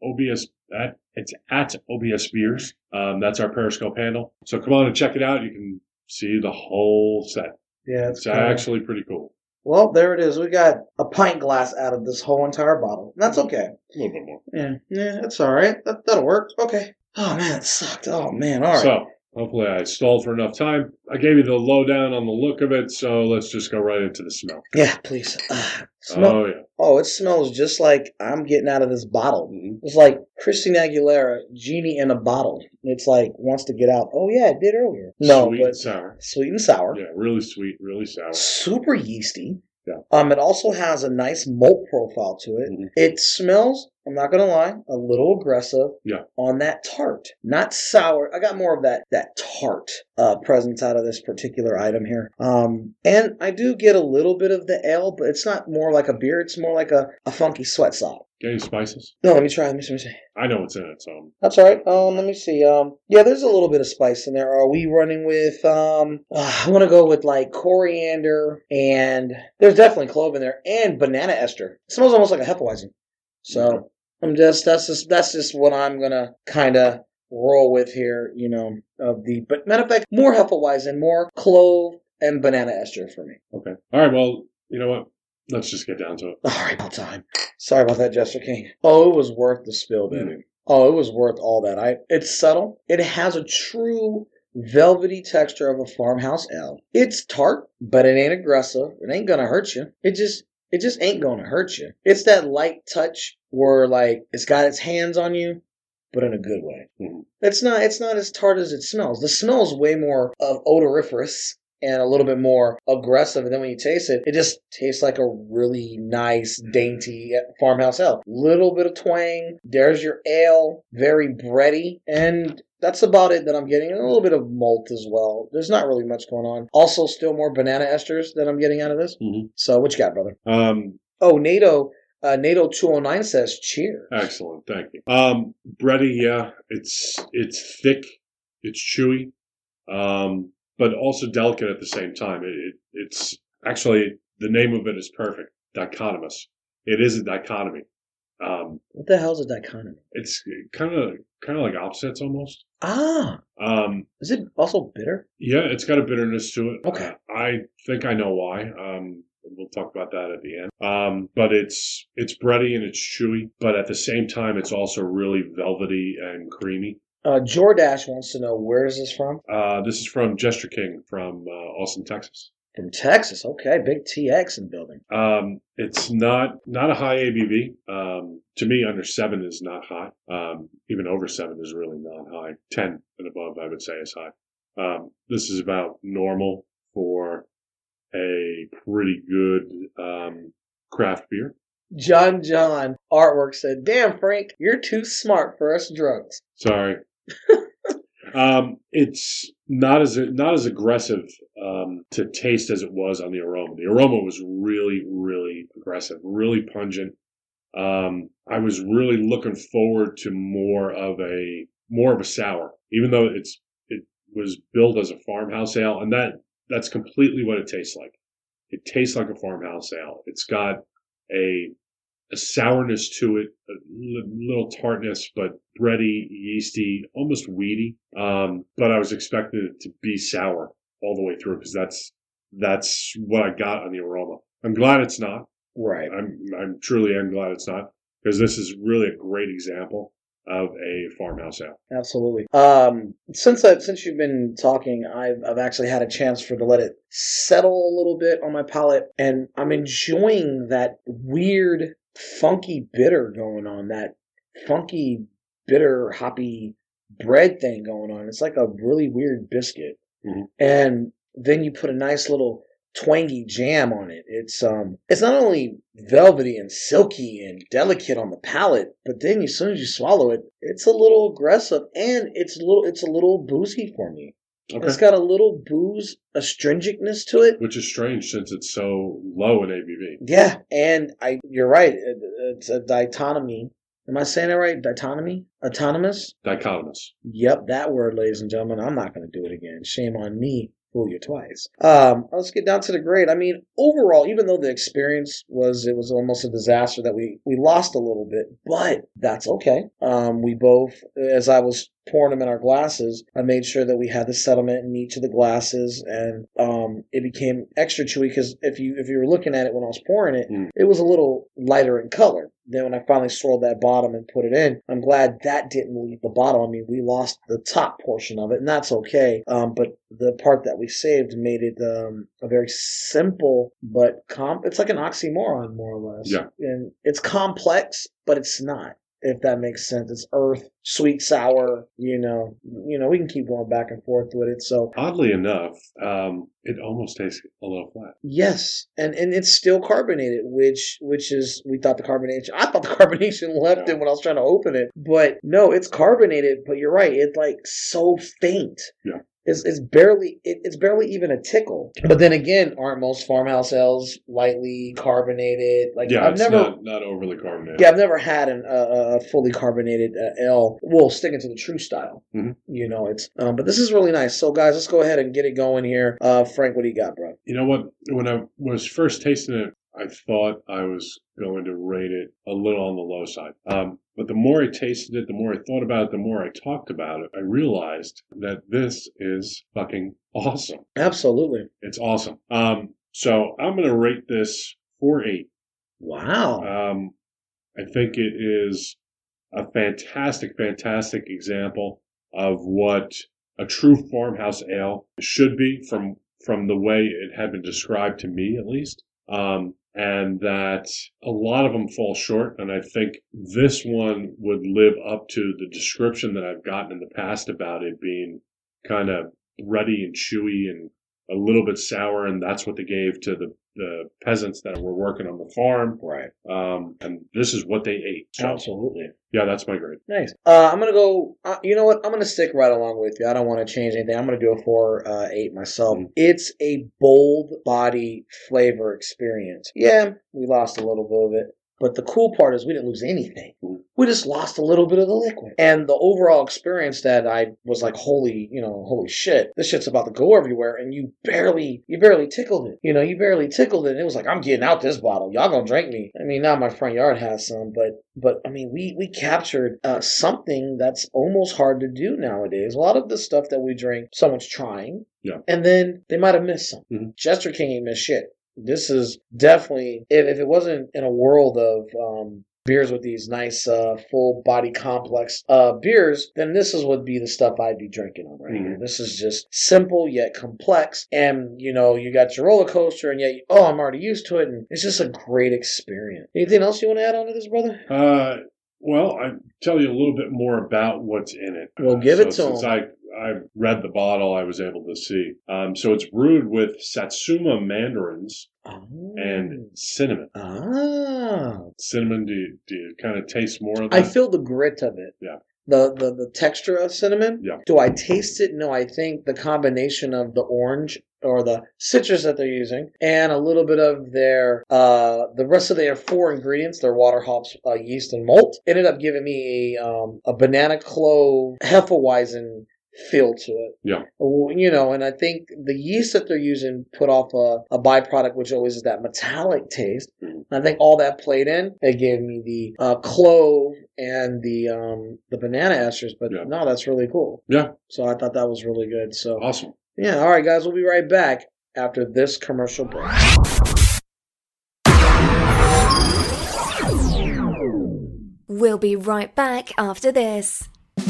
It's at OBS Beers. That's our Periscope handle. So come on and check it out. You can see the whole set. Yeah, it's actually pretty cool. Well, there it is. We got a pint glass out of this whole entire bottle. That's okay. A little bit more. Yeah, that's all right. That'll work. Okay. Oh man, it sucked. Oh man, all right. So hopefully I stalled for enough time. I gave you the lowdown on the look of it, so let's just go right into the smell. Yeah, please. Oh, yeah. Oh, it smells just like I'm getting out of this bottle. Mm-hmm. It's like Christina Aguilera, genie in a bottle. It's like, wants to get out. Oh, yeah, it did earlier. No, sweet and sour. Sweet and sour. Yeah, really sweet, really sour. Super yeasty. Yeah. It also has a nice malt profile to it. Mm-hmm. It smells, I'm not going to lie, a little aggressive on that tart. Not sour. I got more of that tart presence out of this particular item here. And I do get a little bit of the ale, but it's not more like a beer. It's more like a funky sweat sock. Get any spices? No, let me try. Let me see. I know what's in it, so. That's all right. Let me see. Yeah, there's a little bit of spice in there. Are we running with, I'm going to go with like coriander, and there's definitely clove in there, and banana ester. It smells almost like a Hefeweizen. So that's just what I'm going to kind of roll with here, but matter of fact, more Hefeweizen, more clove and banana ester for me. Okay. All right, well, you know what? Let's just get down to it. All right, about time. Sorry about that, Jester King. Oh, it was worth the spill, baby. Mm. Oh, it was worth all that. It's subtle. It has a true velvety texture of a farmhouse ale. It's tart, but it ain't aggressive. It ain't gonna hurt you. It just ain't gonna hurt you. It's that light touch where like it's got its hands on you, but in a good way. Mm. It's not as tart as it smells. The smell is way more of odoriferous and a little bit more aggressive, and then when you taste it, it just tastes like a really nice, dainty farmhouse ale. Little bit of twang. There's your ale, very bready, and that's about it that I'm getting. A little bit of malt as well. There's not really much going on. Also, still more banana esters that I'm getting out of this. Mm-hmm. So, what you got, brother? NATO 209 says cheers. Excellent, thank you. Bready, yeah, it's thick, it's chewy. But also delicate at the same time. It's actually, the name of it is perfect. Dichotomous. It is a dichotomy. What the hell is a dichotomy? It's kind of like opposites almost. Is it also bitter? Yeah, it's got a bitterness to it. Okay. I think I know why. We'll talk about that at the end. But it's bready and it's chewy, but at the same time, it's also really velvety and creamy. Jordash wants to know, where is this from? This is from Jester King from Austin, Texas. From Texas, okay, big TX in the building. It's not a high ABV. To me, under 7 is not high. Even over 7 is really not high. 10 and above, I would say, is high. This is about normal for a pretty good craft beer. John artwork said, "Damn, Frank, you're too smart for us drunks." Sorry. It's not as aggressive to taste as it was on the aroma. The aroma was really, really aggressive, really pungent. I was really looking forward to more of a sour, even though it was built as a farmhouse ale, and that's completely what it tastes like. It tastes like a farmhouse ale. It's got a sourness to it, a little tartness, but bready, yeasty, almost weedy. But I was expecting it to be sour all the way through because that's what I got on the aroma. I'm glad it's not. Right. I'm truly am glad it's not, because this is really a great example of a farmhouse ale. Absolutely. Since you've been talking, I've actually had a chance to let it settle a little bit on my palate, and I'm enjoying that weird, funky bitter going on. That funky, bitter, hoppy bread thing going on. It's like a really weird biscuit, and then you put a nice little twangy jam on it. It's not only velvety and silky and delicate on the palate, but then as soon as you swallow it, it's a little aggressive, and it's a little boozy for me. Okay. It's got a little booze astringentness to it, which is strange since it's so low in ABV. Yeah, and you're right. It's a dichotomy. Am I saying it right? Dichotomy? Autonomous? Dichotomous. Yep, that word, ladies and gentlemen. I'm not going to do it again. Shame on me. Fool you twice. Let's get down to the grade. I mean, overall, even though the experience was almost a disaster that we lost a little bit, but that's okay. We both, as I was pouring them in our glasses, I made sure that we had the sediment in each of the glasses, and it became extra chewy because if you were looking at it when I was pouring it, it was a little lighter in color. Then when I finally swirled that bottom and put it in, I'm glad that didn't leave the bottom. I mean, we lost the top portion of it, and that's okay. But the part that we saved made it a very simple, but it's like an oxymoron, more or less. Yeah. And it's complex, but it's not, if that makes sense. It's earth, sweet, sour, we can keep going back and forth with it. So oddly enough, it almost tastes a little flat. Yes, and it's still carbonated, which is, I thought the carbonation left it when I was trying to open it. But no, it's carbonated, but you're right, it's like so faint. Yeah. It's barely even a tickle. But then again, aren't most farmhouse ales lightly carbonated? Like, yeah, I've never not overly carbonated. Yeah, I've never had a fully carbonated ale. Well, sticking to the true style. Mm-hmm. It's but this is really nice. So guys, let's go ahead and get it going here. Frank, what do you got, bro? You know what? When I was first tasting it, I thought I was going to rate it a little on the low side. But the more I tasted it, the more I thought about it, the more I talked about it, I realized that this is fucking awesome. Absolutely. It's awesome. So I'm going to rate this 4.8. Wow. I think it is a fantastic, fantastic example of what a true farmhouse ale should be from the way it had been described to me, at least. And that a lot of them fall short. And I think this one would live up to the description that I've gotten in the past about it being kind of bready and chewy and a little bit sour. And that's what they gave to the peasants that were working on the farm. Right. And this is what they ate. So, absolutely. Yeah, that's my grade. Nice. I'm going to go, you know what? I'm going to stick right along with you. I don't want to change anything. I'm going to do a 4.8 myself. Mm-hmm. It's a bold body flavor experience. Yeah, we lost a little bit of it. But the cool part is we didn't lose anything. We just lost a little bit of the liquid. And the overall experience that I was like, holy shit, this shit's about to go everywhere. And you barely tickled it. You barely tickled it. And it was like, I'm getting out this bottle. Y'all gonna drink me. I mean, now my front yard has some, but I mean, we captured something that's almost hard to do nowadays. A lot of the stuff that we drink, someone's trying. Yeah. And then they might have missed some. Mm-hmm. Jester King ain't missed shit. This is definitely, if it wasn't in a world of beers with these nice full body complex beers, then this would be the stuff I'd be drinking on right here. This is just simple yet complex, and you got your roller coaster, and yet I'm already used to it, and it's just a great experience. Anything else you want to add on to this, brother? Well, I'll tell you a little bit more about what's in it. Well, give it to since him. I read the bottle, I was able to see. So it's brewed with Satsuma mandarins and cinnamon. Wow. Cinnamon, do you kind of taste more of that? I feel the grit of it. Yeah. The texture of cinnamon. Yeah. Do I taste it? No, I think the combination of the orange or the citrus that they're using and a little bit of their the rest of their 4 ingredients, their water, hops, yeast, and malt, ended up giving me a banana clove Hefeweizen feel to it. Yeah. You know, and I think the yeast that they're using put off a byproduct, which always is that metallic taste. Mhm. I think all that played in. It gave me the clove and the banana esters. But Yeah. no, that's really cool. Yeah. So I thought that was really good. So Awesome. yeah, all right, guys, we'll be right back after this commercial break. We'll be right back after this.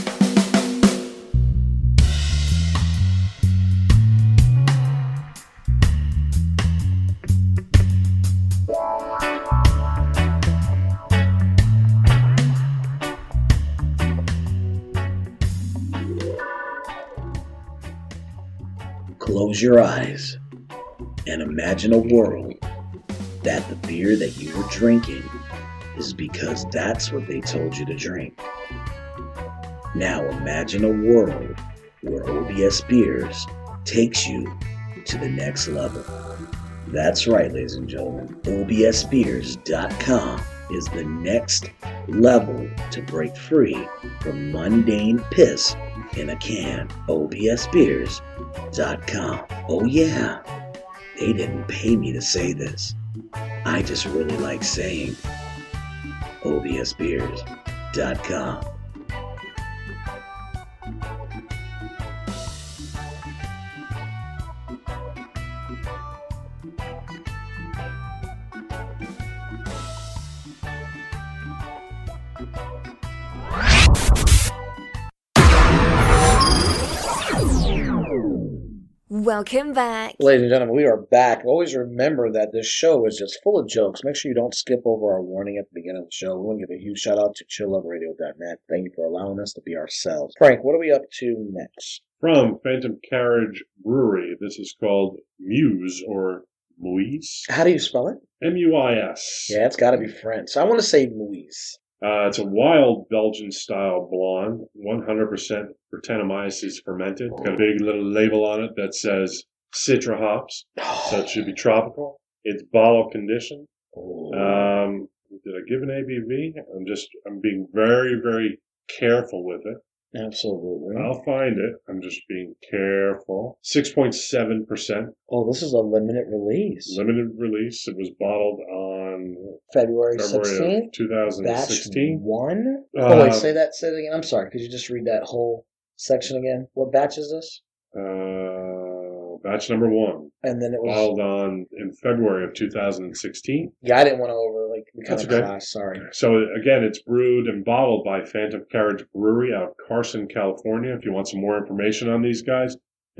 Close your eyes and imagine a world that the beer that you were drinking is because that's what they told you to drink. Now imagine a world where OBS Beers takes you to the next level. That's right, ladies and gentlemen. OBSBeers.com is the next level to break free from mundane piss in a can. OBSBeers.com. Oh yeah, they didn't pay me to say this. I just really like saying OBSBeers.com. Welcome back. Ladies and gentlemen, we are back. Always remember that this show is just full of jokes. Make sure you don't skip over our warning at the beginning of the show. We want to give a huge shout out to chillloveradio.net. Thank you for allowing us to be ourselves. Frank, what are we up to next? From Phantom Carriage Brewery, this is called Muse or Muise. How do you spell it? M-U-I-S. Yeah, it's got to be French. I want to say Louise. It's a wild Belgian-style blonde, 100% Brettanomyces fermented. Got a big little label on it that says Citra hops, so it should be tropical. It's bottle conditioned. Did I give an ABV? I'm being very, very careful with it. Absolutely. I'll find it. I'm just being careful. 6.7%. Oh, this is a limited release. Limited release. It was bottled on February of 16th? 2016. Batch 1? Oh, wait, say that again. I'm sorry. Could you just read that whole section again? What batch is this? Batch number 1. And then it was... Bottled on in February of 2016. Yeah, I didn't want to become That's a okay. class. Sorry. So again, it's brewed and bottled by Phantom Carriage Brewery out of Carson, California. If you want some more information on these guys,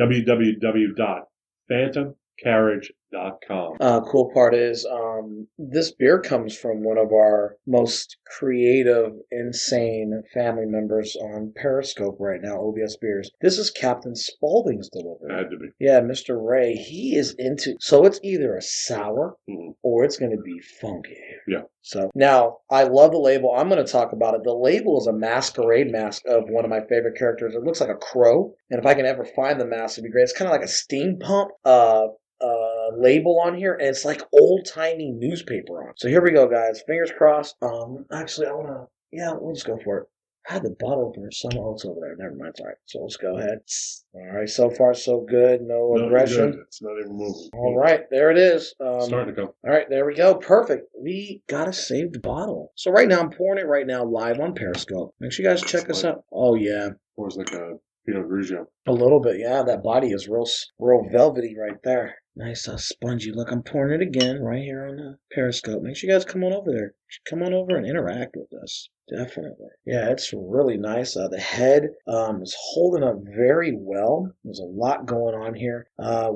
www.phantomcarriage.com. Cool part is this beer comes from one of our most creative, insane family members on Periscope right now, OBS Beers. This is Captain Spaulding's delivery. Had to be. Yeah, Mr. Ray, he is into... So it's either a sour or it's going to be funky. Yeah. So now, I love the label. I'm going to talk about it. The label is a masquerade mask of one of my favorite characters. It looks like a crow. And if I can ever find the mask, it'd be great. It's kind of like a steam pump label on here, and it's like old-timey newspaper on it. So here we go, guys. Fingers crossed. Actually, I want to... Yeah, we'll just go for it. I had the bottle opener somewhere else over there. Never mind. It's all right. So let's go ahead. All right. So far, so good. No aggression. Good. It's not even moving. All right. There it is. Starting to go. All right. There we go. Perfect. We got a saved bottle. So right now, I'm pouring it right now live on Periscope. Make sure you guys check us out. Oh, yeah. Pours like a Pinot Grigio. A little bit. Yeah, that body is real velvety right there. Nice spongy look. I'm pouring it again right here on the Periscope. Make sure you guys come on over there. Come on over and interact with us. Definitely. Yeah, it's really nice. The head is holding up very well. There's a lot going on here, I'm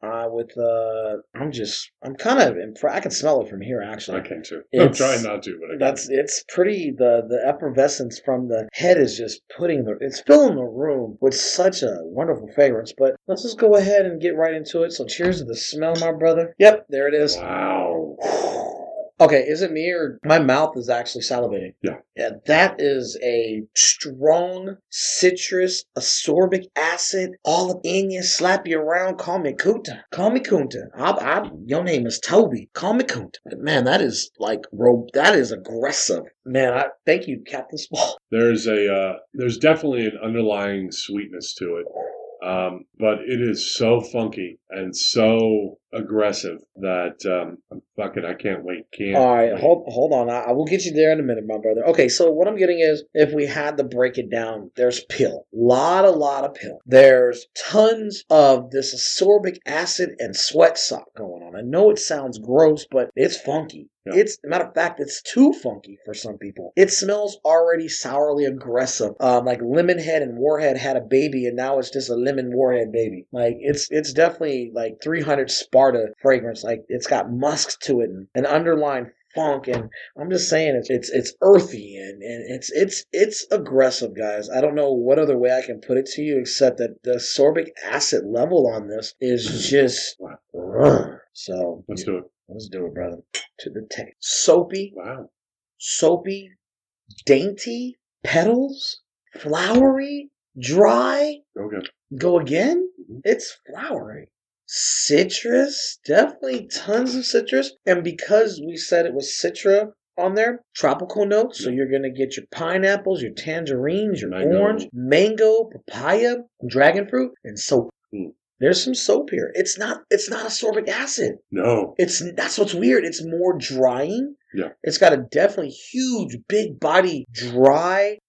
kind of impressed. I can smell it from here, actually. I can too. I'm trying not to, but I can. It's pretty, the effervescence from the head is just it's filling the room with such a wonderful fragrance. But let's just go ahead and get right into it. So cheers to the smell, my brother. Yep, there it is. Wow. Okay, is it me or my mouth is actually salivating? Yeah. Yeah, that is a strong citrus, ascorbic acid, all up in you, slap you around, call me Kunta. Call me Kunta. Your name is Toby. Call me Kunta. Man, that is that is aggressive. Man, thank you, Captain Small. There's definitely an underlying sweetness to it. But it is so funky and so aggressive that I can't wait. All right, hold on. I will get you there in a minute, my brother. Okay, so what I'm getting is, if we had to break it down, there's pill. Lot of pill. There's tons of this ascorbic acid and sweat sock going on. I know it sounds gross, but it's funky. Yeah. It's, matter of fact, it's too funky for some people. It smells already sourly aggressive. Like Lemonhead and Warhead had a baby, and now it's just a lemon Warhead baby. Like it's definitely like 300 Sparta fragrance. Like it's got musk to it and an underlying funk, and I'm just saying it's earthy and it's aggressive, guys. I don't know what other way I can put it to you except that the ascorbic acid level on this is just so. Let's do it. Let's do it, brother. To the tank. Soapy. Wow. Soapy, dainty, petals, flowery, dry. Okay. Go again? Mm-hmm. It's flowery. Citrus, definitely tons of citrus. And because we said it was citra on there, tropical notes. So you're going to get your pineapples, your tangerines, your orange, mango, papaya, dragon fruit, and soap. There's some soap here. It's not ascorbic acid. No. That's what's weird. It's more drying. Yeah. It's got a definitely huge, big body, drying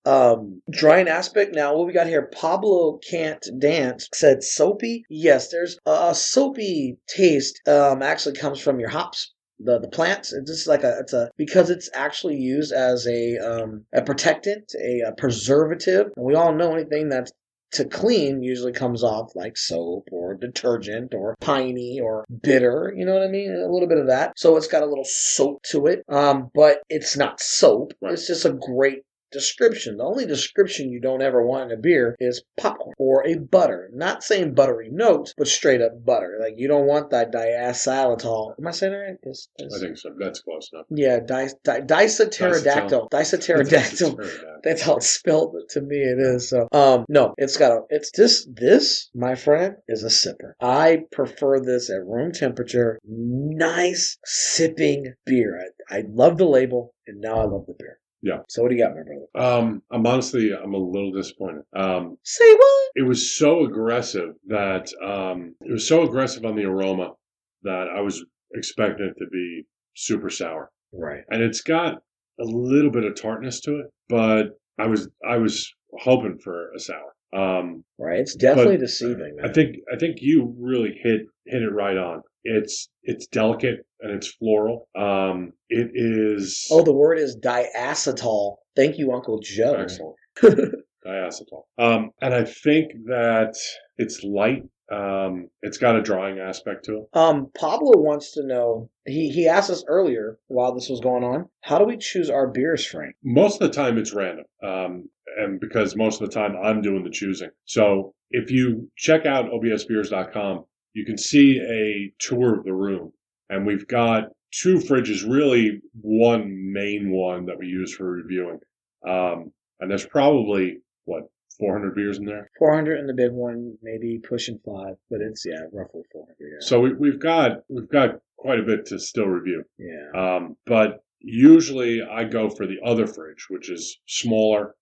aspect. Now, what we got here, Pablo Can't Dance said soapy. Yes, there's a soapy taste, actually comes from your hops. The plants, it's just like because it's actually used as a protectant, a preservative. And we all know anything that's to clean usually comes off like soap or detergent or piney or bitter, you know what I mean? A little bit of that. So it's got a little soap to it, but it's not soap. Right. It's just a great description. The only description you don't ever want in a beer is popcorn or a butter. Not saying buttery notes, but straight up butter. Like you don't want that diacylitol. Am I saying that right? I think so. That's close enough. Yeah, diacylpterodactyl. Diacylpterodactyl. That's how it's spelled. To me, it is. So, no, it's this, my friend, is a sipper. I prefer this at room temperature. Nice sipping beer. I love the label, and now I love the beer. Yeah. So what do you got, my brother? I'm a little disappointed. Say what? It was so aggressive that it was so aggressive on the aroma that I was expecting it to be super sour. Right. And it's got a little bit of tartness to it, but I was hoping for a sour. Right. It's definitely deceiving, man. I think you really hit it right on. It's delicate and it's floral. It is. Oh, the word is diacetyl. Thank you, Uncle Joe. Diacetyl. And I think that it's light. It's got a drying aspect to it. Pablo wants to know. He asked us earlier while this was going on. How do we choose our beers, Frank? Most of the time, it's random. And because most of the time I'm doing the choosing. So if you check out obsbeers.com, you can see a tour of the room. And we've got two fridges, really one main one that we use for reviewing. And there's probably, 400 beers in there? 400 in the big one, maybe pushing 5, but it's, roughly 400. Yeah. So we've got quite a bit to still review. Yeah. But usually I go for the other fridge, which is smaller.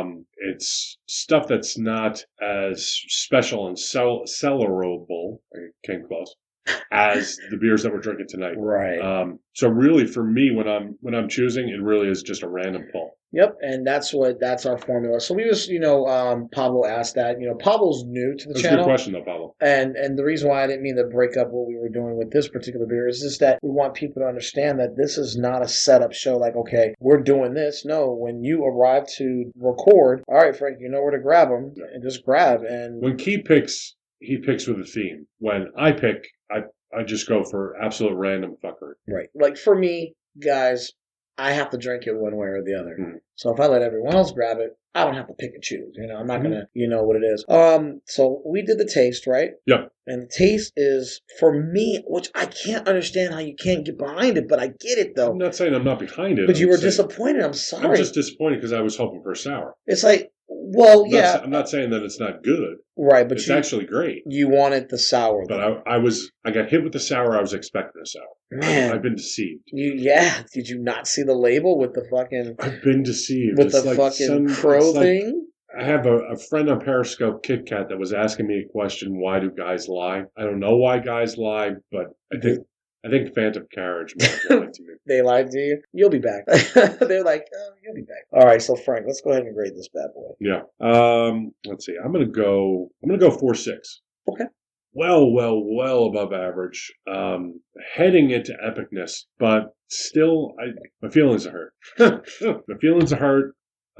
It's stuff that's not as special and cellarable. I came close. As the beers that we're drinking tonight. Right. So really for me, when I'm choosing, it really is just a random pull. Yep, and that's our formula. So we was, Pablo asked that. Pablo's new to the channel. That's a good question, though, Pablo. And the reason why I didn't mean to break up what we were doing with this particular beer is just that we want people to understand that this is not a setup show like, okay, we're doing this. No, when you arrive to record, all right, Frank, you know where to grab them, and just grab. And when Key picks, he picks with a theme. When I pick, I just go for absolute random fuckery. Right. Like for me, guys, I have to drink it one way or the other. Mhm. So if I let everyone else grab it, I don't have to pick and choose. I'm not gonna, what it is. So we did the taste, right? Yep. And the taste is, for me, which I can't understand how you can't get behind it, but I get it though. I'm not saying I'm not behind it. But you I'm were saying- disappointed. I'm sorry. I'm just disappointed because I was hoping for a sour. It's like, well, yeah, I'm not saying that it's not good. right, but It's actually great. you wanted the sour, But though. I got hit with the sour. I was expecting a sour. Man. I've been deceived. Did you not see the label with the fucking I've been deceived. with It's the like fucking it's crow like- thing? I have a friend on Periscope, Kit Kat, that was asking me a question: why do guys lie? I don't know why guys lie, but I think Phantom Carriage might have lied to me. They lied to you. You'll be back. They're like, oh, you'll be back. All right, so Frank, let's go ahead and grade this bad boy. Yeah. Let's see. I'm gonna go 4.6. Okay. Well above average. Heading into epicness, but still, my feelings are hurt. My feelings are hurt.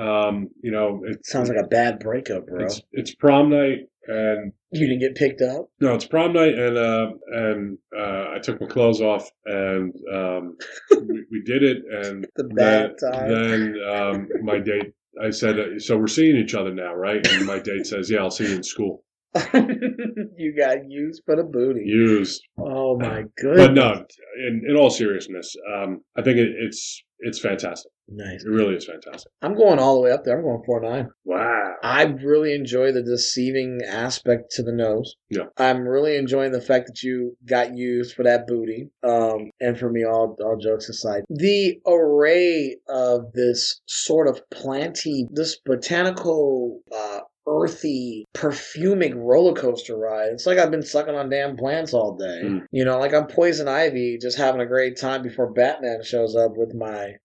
It Sounds like a bad breakup, bro. It's prom night, and You didn't get picked up? no, it's prom night, and I took my clothes off, and we did it, and The bad time. Then my date, I said, so we're seeing each other now, right? And my date says, yeah, I'll see you in school. You got used for the booty. Used. Oh my goodness. But no, in all seriousness, I think it's fantastic. Nice. It really is fantastic. I'm going all the way up there. I'm going 4.9. Wow. I really enjoy the deceiving aspect to the nose. Yeah. I'm really enjoying the fact that you got used for that booty. And for me, all jokes aside, the array of this sort of planty, this botanical, earthy, perfumic roller coaster ride. It's like I've been sucking on damn plants all day. Like I'm Poison Ivy, just having a great time before Batman shows up with my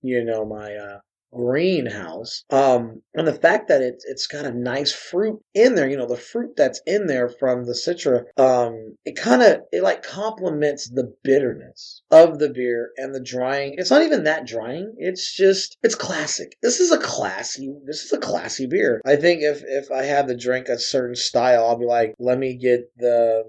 greenhouse. And the fact that it's got a nice fruit in there, the fruit that's in there from the Citra, it like complements the bitterness of the beer and the drying. It's not even that drying. It's classic. This is a classy beer. I think if I had to drink a certain style, I'll be like, let me get the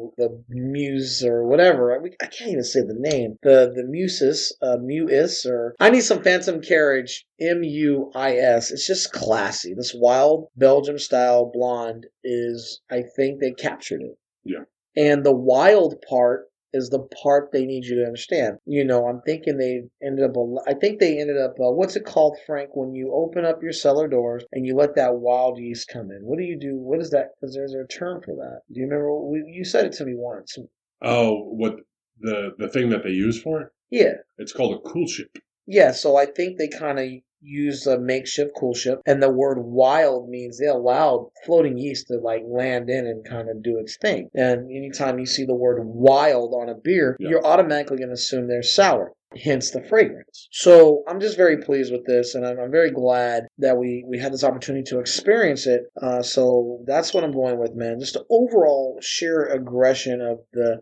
Muse or whatever. I can't even say the name. The Musis, or I need some Phantom Carriage. MUIS. It's just classy. This wild Belgium style blonde I think they captured it. Yeah. And the wild part is the part they need you to understand. I'm thinking they ended up, what's it called, Frank, when you open up your cellar doors and you let that wild yeast come in? What do you do? What is that? Because there's a term for that. Do you remember? You said it to me once. Oh, what the thing that they use for it? Yeah. It's called a cool ship. Yeah, so I think they kind of use a makeshift cool ship, and the word wild means they allowed floating yeast to like land in and kind of do its thing. And anytime you see the word wild on a beer, you're automatically going to assume they're sour, hence the fragrance. So I'm just very pleased with this, and I'm very glad that we had this opportunity to experience it. So that's what I'm going with, man. Just the overall sheer aggression of the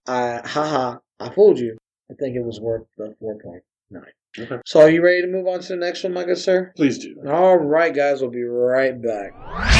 I fooled you. I think it was worth the 4.9. Okay. So are you ready to move on to the next one, my good sir? Please do. All right, guys. We'll be right back.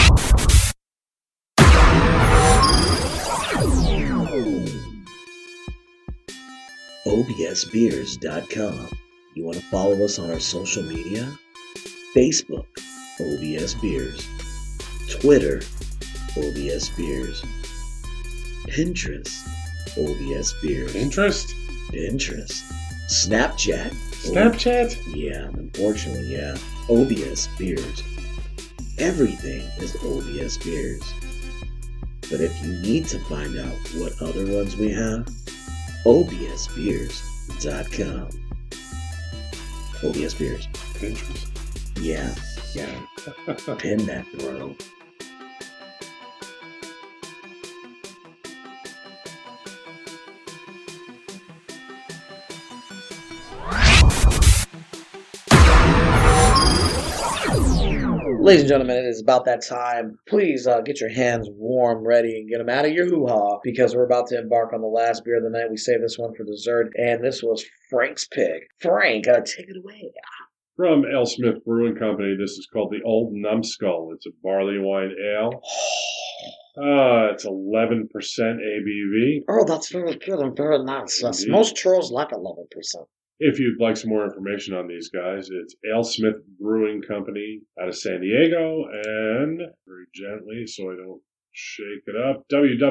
OBSBeers.com. You want to follow us on our social media? Facebook, OBS Beers. Twitter, OBS Beers. Pinterest, OBS Beers. Pinterest. Snapchat. Yeah, unfortunately, yeah. OBS Beers. Everything is OBS Beers. But if you need to find out what other ones we have, OBSBeers.com. OBS Beers. Pinterest. Yeah. Pin that, bro. Ladies and gentlemen, it is about that time. Please get your hands warm, ready, and get them out of your hoo-ha, because we're about to embark on the last beer of the night. We saved this one for dessert, and this was Frank's Pick. Frank, take it away. From Ale Smith Brewing Company, this is called the Old Numbskull. It's a barley wine ale. It's 11% ABV. Oh, that's very good and very nice. Yes, most churros like 11%. if you'd like some more information on these guys, it's AleSmith Brewing Company out of San Diego, and very gently so I don't shake it up,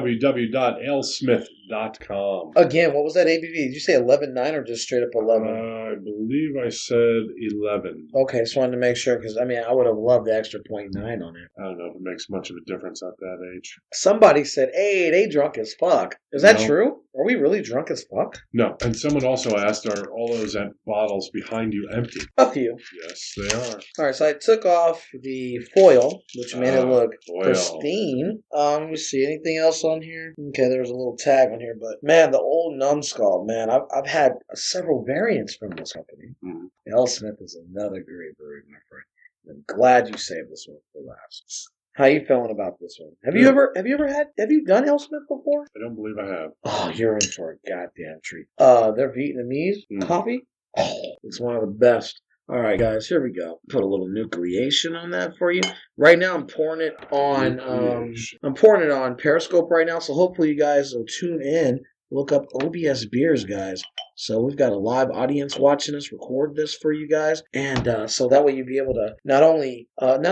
www.alesmith.com. Again, what was that ABV? Did you say 11.9 or just straight up 11? I believe I said 11. Okay, just wanted to make sure because, I would have loved the extra 0.9 on it. I don't know if it makes much of a difference at that age. Somebody said, hey, they drunk as fuck. Is that No. true? Are we really drunk as fuck? No. And someone also asked, are all those bottles behind you empty? A few. Yes, they are. All right, so I took off the foil, which made it look foil. pristine. Let me see, anything else on here? Okay, there's a little tag on here, but man, the old numbskull, man, I've had several variants from this company. Mm-hmm. AleSmith is another great brewery, my friend. I'm glad you saved this one for last. How you feeling about this one? Have you done AleSmith before? I don't believe I have. Oh, you're in for a goddamn treat. Their Vietnamese coffee. Oh, it's one of the best. All right, guys, here we go. Put a little nucleation on that for you. Right now, I'm pouring it on. I'm pouring it on Periscope right now, so hopefully you guys will tune in. Look up OBS Beers, guys. So we've got a live audience watching us record this for you guys, and so that way you'll be able to not only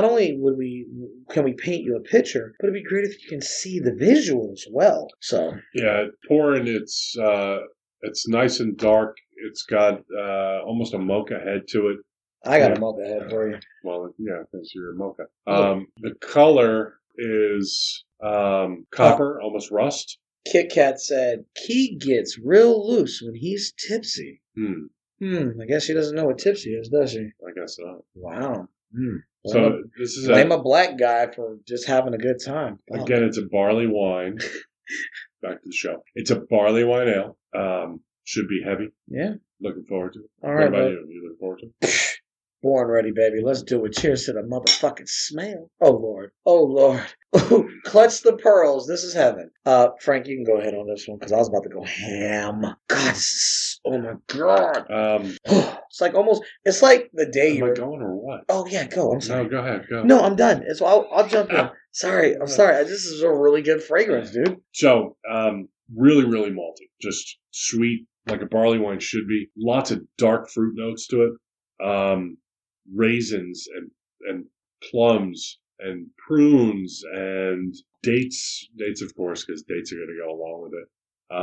can we paint you a picture, but it'd be great if you can see the visual as well. So yeah, pouring it's nice and dark. It's got almost a mocha head to it. I got a mocha head for you. Well, yeah, thanks for your mocha. The color is copper, almost rust. Kit Kat said, Key gets real loose when he's tipsy. I guess she doesn't know what tipsy is, does she? I guess so. Wow. So this is blame a black guy for just having a good time. Again, it's a barley wine. Back to the show. It's a barley wine ale. Should be heavy. Yeah. Looking forward to it. All right, what about you? You looking forward to it? Born ready, baby. Let's do it. Cheers to the motherfucking smell. Oh, Lord. Oh, Lord. Clutch the pearls. This is heaven. Frank, you can go ahead on this one because I was about to go ham. God, oh my God. It's like it's like the day you're going or what? Oh, yeah, go. I'm sorry. No, go ahead. Go. No, I'm done. So I'll jump in. Sorry. I'm sorry. This is a really good fragrance, dude. So, really, really malty. Just sweet, like a barley wine should be. Lots of dark fruit notes to it. Raisins and plums and prunes and dates of course, because dates are going to go along with it.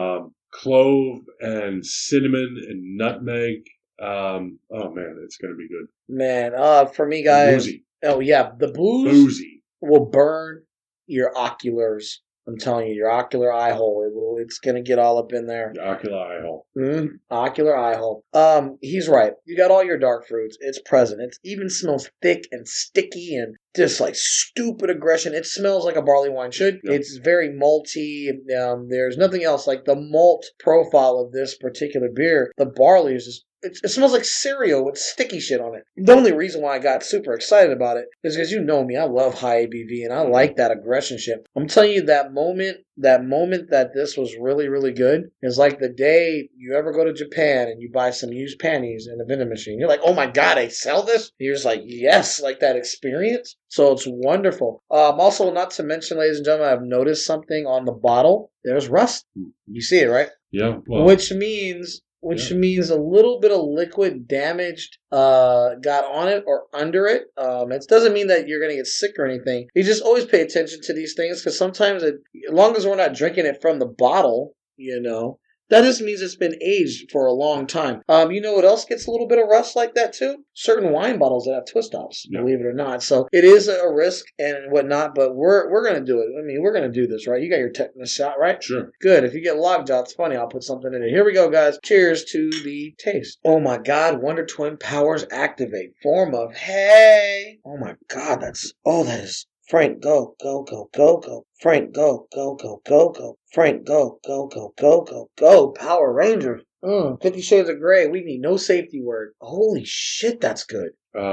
Clove and cinnamon and nutmeg. Oh man, it's going to be good. Man, for me, guys. Boozy. Oh yeah, the boozy will burn your oculars. I'm telling you, your ocular eye hole, it's going to get all up in there. The ocular eye hole. Ocular eye hole. He's right. You got all your dark fruits. It's present. It even smells thick and sticky and just like stupid aggression. It smells like a barley wine should. Yep. It's very malty. There's nothing else. Like the malt profile of this particular beer, the barley is just, it smells like cereal with sticky shit on it. The only reason why I got super excited about it is because you know me. I love high ABV and I like that aggression shit. I'm telling you, that moment that this was really, really good is like the day you ever go to Japan and you buy some used panties in a vending machine. You're like, oh my God, they sell this? And you're just like, yes, like that experience. So it's wonderful. Also, not to mention, ladies and gentlemen, I've noticed something on the bottle. There's rust. You see it, right? Yeah. Well, which means a little bit of liquid damaged got on it or under it. It doesn't mean that you're going to get sick or anything. You just always pay attention to these things because sometimes, as long as we're not drinking it from the bottle, that just means it's been aged for a long time. You know what else gets a little bit of rust like that too? Certain wine bottles that have twist tops, believe it or not. So it is a risk and whatnot, but we're going to do it. I mean, we're going to do this, right? You got your tetanus shot, right? Sure. Good. If you get lockjaw, it's funny. I'll put something in it. Here we go, guys. Cheers to the taste. Oh my God. Wonder Twin powers activate. Form of hey. Oh my God. that is. Frank, go, go, go, go, go. Frank, go, go, go, go, go. Frank, go, go, go, go, go, go. Power Rangers. 50 Shades of Grey. We need no safety word. Holy shit, that's good.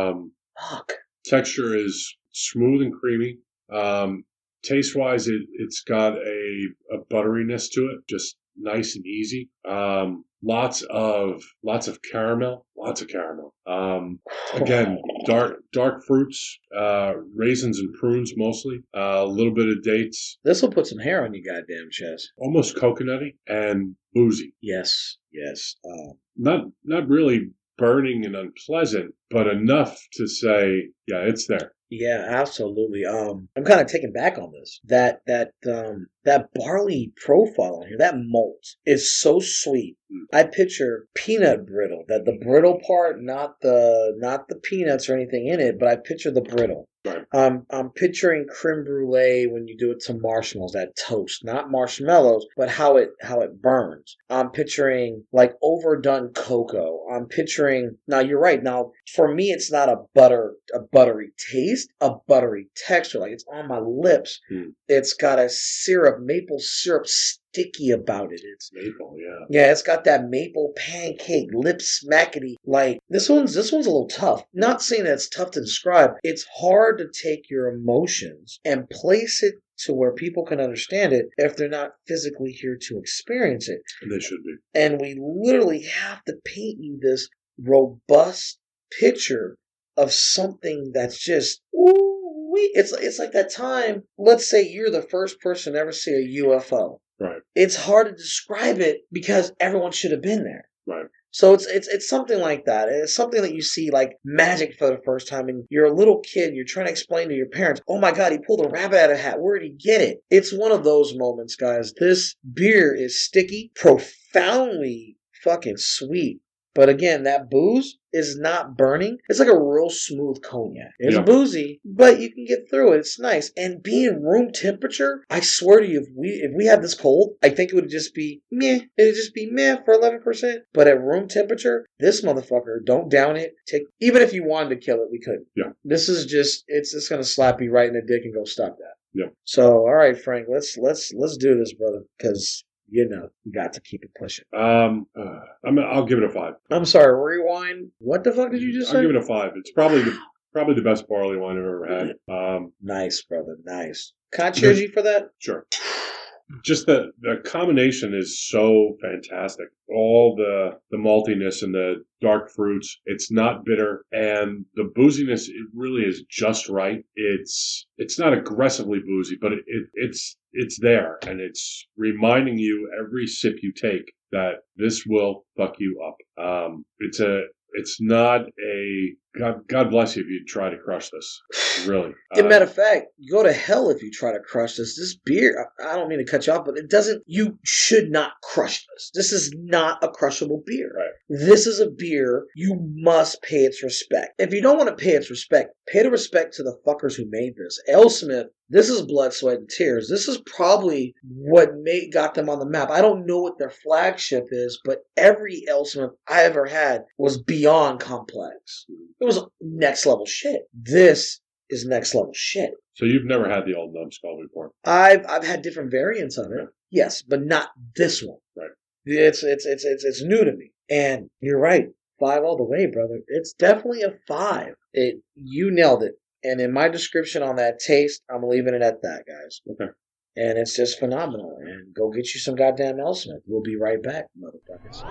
Fuck. Texture is smooth and creamy. Taste-wise, it's got a butteriness to it. Just nice and easy. Lots of caramel. Again, dark fruits, raisins and prunes mostly. A little bit of dates. This will put some hair on your goddamn chest. Almost coconutty and boozy. Yes. Yes. Not really burning and unpleasant, but enough to say, yeah, it's there. Yeah, absolutely. I'm kind of taken back on this. That barley profile on here, that malt is so sweet. I picture peanut brittle. That the brittle part, not the peanuts or anything in it, but I picture the brittle. Right. I'm picturing creme brulee when you do it to marshmallows, that toast, not marshmallows, but how it burns. I'm picturing like overdone cocoa. I'm picturing, now you're right. Now for me, it's not a buttery taste, a buttery texture. Like it's on my lips. It's got a maple syrup sticky about it. It's maple, yeah. Yeah, it's got that maple pancake, lip smackety. Like this one's a little tough. Not saying that it's tough to describe. It's hard to take your emotions and place it to where people can understand it if they're not physically here to experience it. And they should be. And we literally have to paint you this robust picture of something that's just it's like that time. Let's say you're the first person to ever see a UFO. Right. It's hard to describe it because everyone should have been there. Right. So it's something like that. It's something that you see like magic for the first time, and you're a little kid and you're trying to explain to your parents, oh my God, he pulled a rabbit out of a hat. Where did he get it? It's one of those moments, guys. This beer is sticky, profoundly fucking sweet. But again, that booze is not burning. It's like a real smooth cognac. It's boozy, but you can get through it. It's nice. And being room temperature, I swear to you, if we had this cold, I think it would just be meh. It would just be meh for 11%. But at room temperature, this motherfucker, don't down it. Even if you wanted to kill it, we couldn't. Yeah. This is just, it's just going to slap you right in the dick and go stop that. Yeah. So, all right, Frank, let's do this, brother, because you got to keep it pushing. I'll give it a 5. I'm sorry, rewind. What the fuck did you just say? I'll give it a 5. It's probably the best barley wine I've ever had. Nice, brother. Nice. Can I cheers you for that? Sure. Just the combination is so fantastic. All the maltiness and the dark fruits. It's not bitter, and the booziness, it really is just right. It's not aggressively boozy, but it's there, and it's reminding you every sip you take that this will fuck you up. It's not a God bless you if you try to crush this. Really. Matter of fact, you go to hell if you try to crush this. This beer, I don't mean to cut you off, but you should not crush this. This is not a crushable beer. Right. This is a beer you must pay its respect. If you don't want to pay its respect, pay the respect to the fuckers who made this. AleSmith, this is blood, sweat, and tears. This is probably what got them on the map. I don't know what their flagship is, but every AleSmith I ever had was beyond complex. It was next level shit. This is next level shit. So you've never had the old numbskull before? I've had different variants of it. Yes, but not this one. Right. It's new to me. And you're right. 5 all the way, brother. It's definitely a 5. You nailed it. And in my description on that taste, I'm leaving it at that, guys. Okay. And it's just phenomenal. And go get you some goddamn AleSmith. We'll be right back, motherfuckers.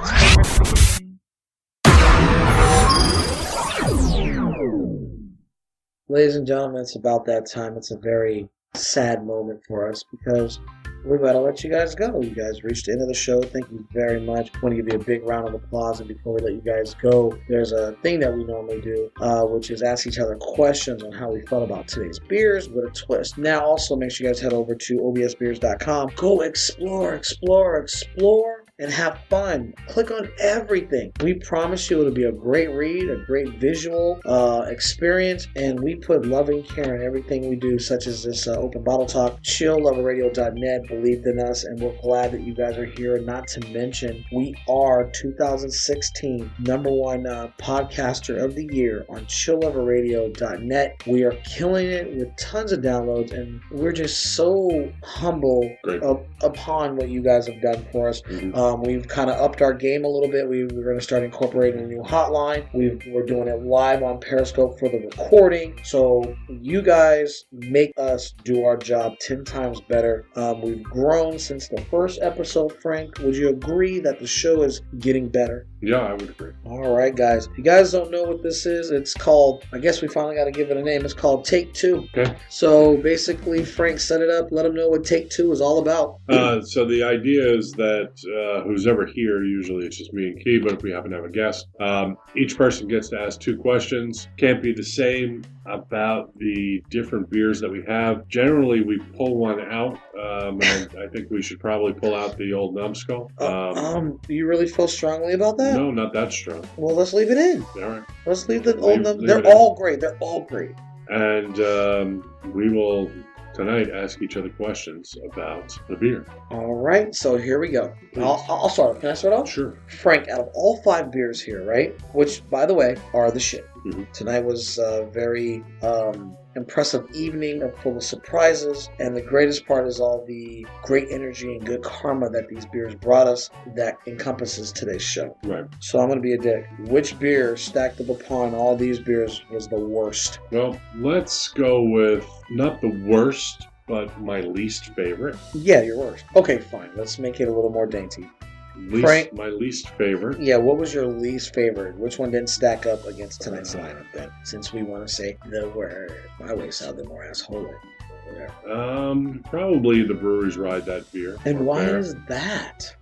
Ladies and gentlemen, it's about that time. It's a very sad moment for us because we've got to let you guys go. You guys reached the end of the show. Thank you very much. I want to give you a big round of applause. And before we let you guys go, there's a thing that we normally do, which is ask each other questions on how we felt about today's beers with a twist. Now, also make sure you guys head over to obsbeers.com. Go explore, and have fun. Click on everything. We promise you it'll be a great read, a great visual experience, and we put love and care in everything we do, such as this Open Bottle Talk. ChillLoverRadio.net believed in us, and we're glad that you guys are here. Not to mention, we are 2016 #1 podcaster of the year on ChillLoverRadio.net. We are killing it with tons of downloads, and we're just so humble upon what you guys have done for us. We've kind of upped our game a little bit. We're going to start incorporating a new hotline. We're doing it live on Periscope for the recording. So you guys make us do our job 10 times better. We've grown since the first episode, Frank. Would you agree that the show is getting better? Yeah, I would agree. All right, guys. If you guys don't know what this is, it's called, I guess we finally got to give it a name. It's called Take Two. Okay. So basically, Frank set it up. Let them know what Take Two is all about. So the idea is that who's ever here. Usually it's just me and Key, but if we happen to have a guest, each person gets to ask 2 questions. Can't be the same about the different beers that we have. Generally, we pull one out, and I think we should probably pull out the old Numbskull. Do you really feel strongly about that? No, not that strong. Well, let's leave it in. All right. Let's leave the old Numbskull. They're all great. They're all great. And we will tonight ask each other questions about the beer. All right, so here we go. I'll start off. Can I start off? Sure. Frank, out of all 5 beers here, right, which, by the way, are the shit. Mm-hmm. Tonight was a very impressive evening full of surprises, and the greatest part is all the great energy and good karma that these beers brought us that encompasses today's show. Right. So I'm going to be a dick. Which beer stacked up upon all these beers was the worst? Well, let's go with not the worst, but my least favorite. Yeah, your worst. Okay, fine. Let's make it a little more dainty. Frank, my least favorite. Yeah, what was your least favorite? Which one didn't stack up against tonight's lineup then? Since we want to say the word. My way sounded more asshole. Probably the Brewery's Ride That beer. And why is that?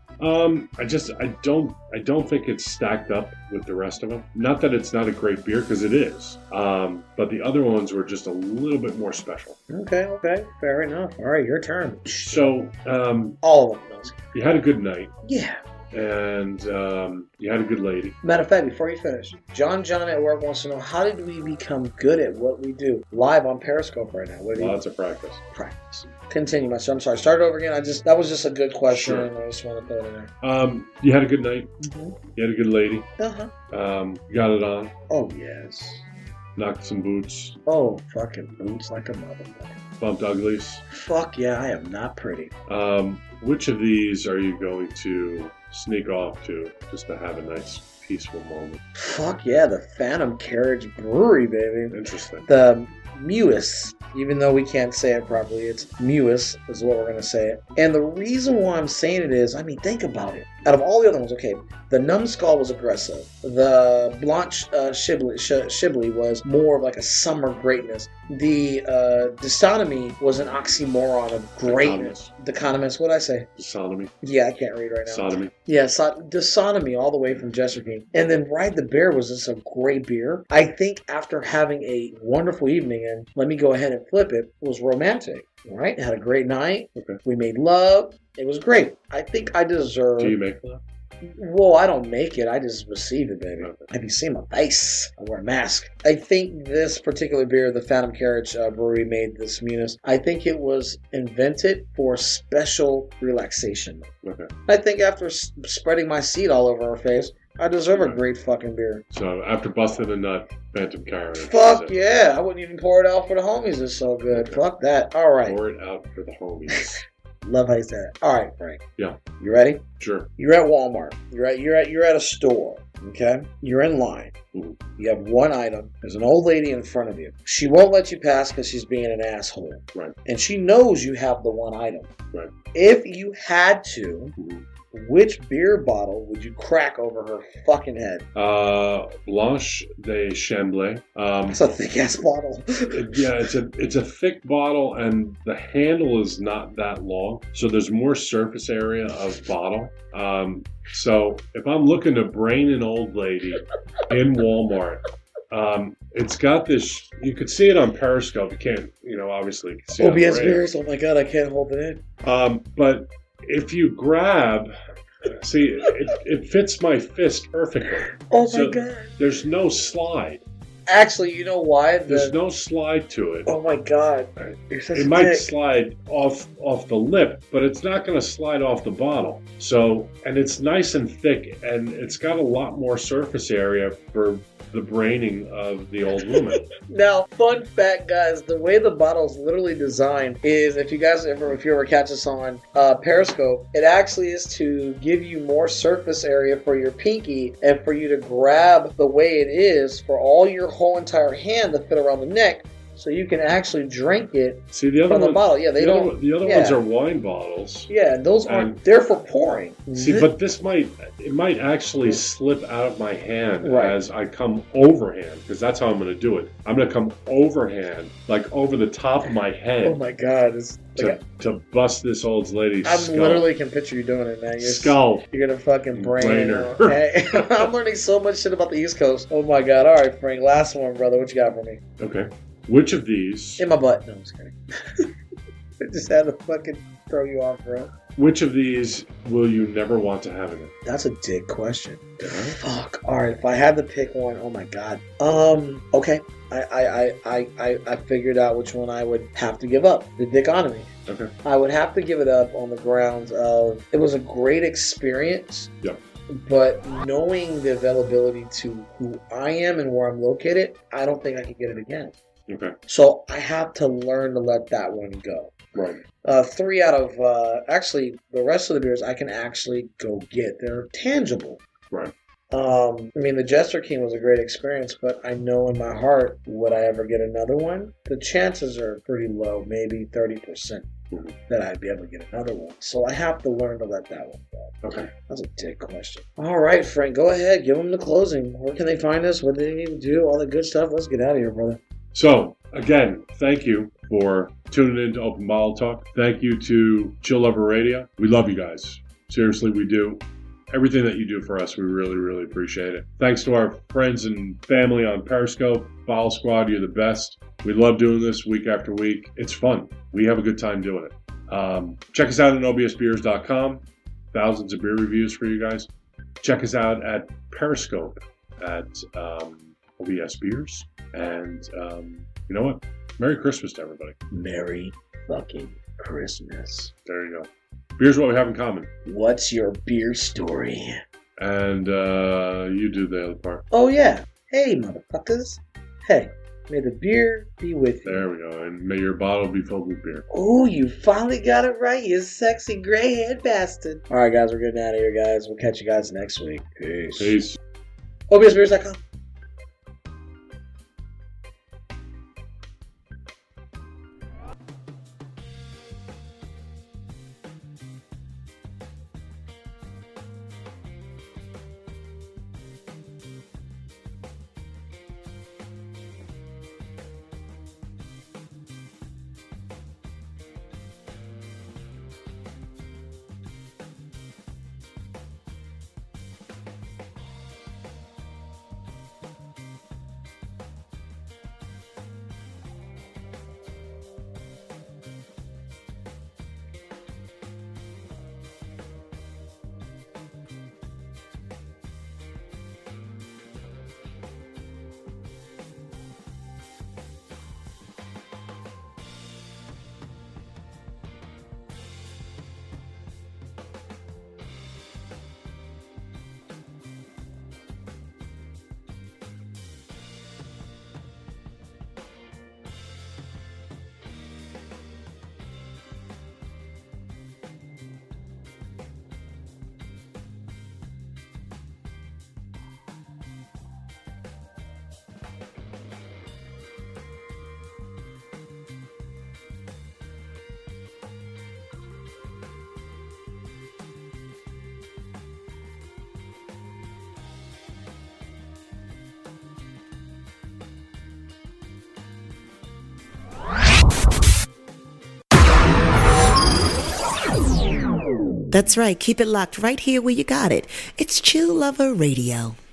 I don't think it's stacked up with the rest of them. Not that it's not a great beer, because it is. But the other ones were just a little bit more special. Okay, fair enough. All right, your turn. So, all of them. You had a good night. Yeah. And you had a good lady. Matter of fact, before you finish, John at work wants to know, how did we become good at what we do live on Periscope right now? Lots of practice. Continue, I'm sorry. Start over again. That was just a good question. Sure. And I just want to throw it in there. You had a good night. Mm-hmm. You had a good lady. Uh-huh. Got it on. Oh, yes. Knocked some boots. Oh, fucking boots like a motherfucker. Bumped uglies. Fuck yeah, I am not pretty. Which of these are you going to sneak off to just to have a nice, peaceful moment? Fuck yeah, the Phantom Carriage Brewery, baby. Interesting. The Mewis, even though we can't say it properly, it's Mewis is what we're going to say it. And the reason why I'm saying it is, I mean, think about it. Out of all the other ones, okay, the Numbskull was aggressive. The Blanche Chablis was more of like a summer greatness. The Dysonamy was an oxymoron of greatness. Dichotomous, what'd I say? Dysonamy. Yeah, I can't read right now. Sodomy. Yeah, Dysonamy all the way from Jester King. And then Ride the Bear was just a great beer. I think after having a wonderful evening, and let me go ahead and flip it, was romantic. All right, had a great night. Okay. We made love. It was great. I think I deserve... Do you make love? Well, I don't make it. I just receive it, baby. Okay. Have you seen my face? I wear a mask. I think this particular beer, the Phantom Carriage Brewery made this Mewis. I think it was invented for special relaxation. Okay. I think after spreading my seed all over our face, I deserve a great fucking beer. So after busting a nut, Phantom Carriage. Fuck yeah. I wouldn't even pour it out for the homies. It's so good. Okay. Fuck that. All right. Pour it out for the homies. Love how you said it. All right, Frank. Yeah. You ready? Sure. You're at Walmart. You're at a store. Okay. You're in line. Mm-hmm. You have one item. There's an old lady in front of you. She won't let you pass because she's being an asshole. Right. And she knows you have the one item. Right. If you had to, Mm-hmm. which beer bottle would you crack over her fucking head? Blanche de Chamblay. That's a thick ass bottle. Yeah, it's a thick bottle, and the handle is not that long, so there's more surface area of bottle. So if I'm looking to brain an old lady in Walmart, it's got this. You could see it on Periscope. You can't, obviously. You can see it on the OBS radio. beers. Oh my god, I can't hold it in. But if you grab, see, it fits my fist perfectly. Oh my So god. There's no slide. Actually, you know why? There's no slide to it. Oh my god. You're such It a might dick. slide off the lip, but it's not going to slide off the bottle. So, and it's nice and thick, and it's got a lot more surface area for the braining of the old woman. Now, fun fact, guys, the way the bottle is literally designed is, if you ever catch us on Periscope, it actually is to give you more surface area for your pinky and for you to grab the way it is for all your whole entire hand to fit around the neck. so you can actually drink it. See, the other from the one, bottle. Yeah, they don't. The other ones are wine bottles. Yeah, and those aren't. They're for pouring. See, but this might actually slip out of my hand Right. as I come overhand, because that's how I'm going to do it. I'm going to come overhand, like over the top of my head. Oh my God! To bust this old lady's skull. Literally can picture you doing it, man. Skull. You're gonna fucking brain her. Hey, I'm learning so much shit about the East Coast. Oh my God! All right, Frank. Last one, brother. What you got for me? Okay. Which of these? In my butt. No, I'm just kidding. I just had to fucking throw you off, bro. Which of these will you never want to have again? That's a dick question. Fuck. All right. If I had to pick one, oh my God. Okay. I figured out which one I would have to give up. The dickonomy. Okay. I would have to give it up on the grounds of it was a great experience. Yep. But knowing the availability to who I am and where I'm located, I don't think I could get it again. Okay. So I have to learn to let that one go. Right. 3 out of actually the rest of the beers I can actually go get. They're tangible. Right. I mean, the Jester King was a great experience, but I know in my heart, would I ever get another one? The chances are pretty low, maybe 30%, that I'd be able to get another one. So I have to learn to let that one go. Okay. That's a dick question. All right, Frank, go ahead. Give them the closing. Where can they find us? What do they need to do? All the good stuff. Let's get out of here, brother. So, again, thank you for tuning in to Open Bottle Talk. Thank you to Chill Lover Radio. We love you guys. Seriously, we do. Everything that you do for us, we really, really appreciate it. Thanks to our friends and family on Periscope. Bottle Squad, you're the best. We love doing this week after week. It's fun. We have a good time doing it. Check us out at obsbeers.com. Thousands of beer reviews for you guys. Check us out at Periscope at OBS Beers. And you know what? Merry Christmas to everybody. Merry fucking Christmas. There you go. Beer's what we have in common. What's your beer story? And you do the other part. Oh, yeah. Hey, motherfuckers. Hey, may the beer be with you. There we go. And may your bottle be filled with beer. Oh, you finally got it right, you sexy gray-haired bastard. All right, guys, we're getting out of here, guys. We'll catch you guys next week. Peace. Peace. OBSBeers.com. That's right. Keep it locked right here where you got it. It's Chill Lover Radio.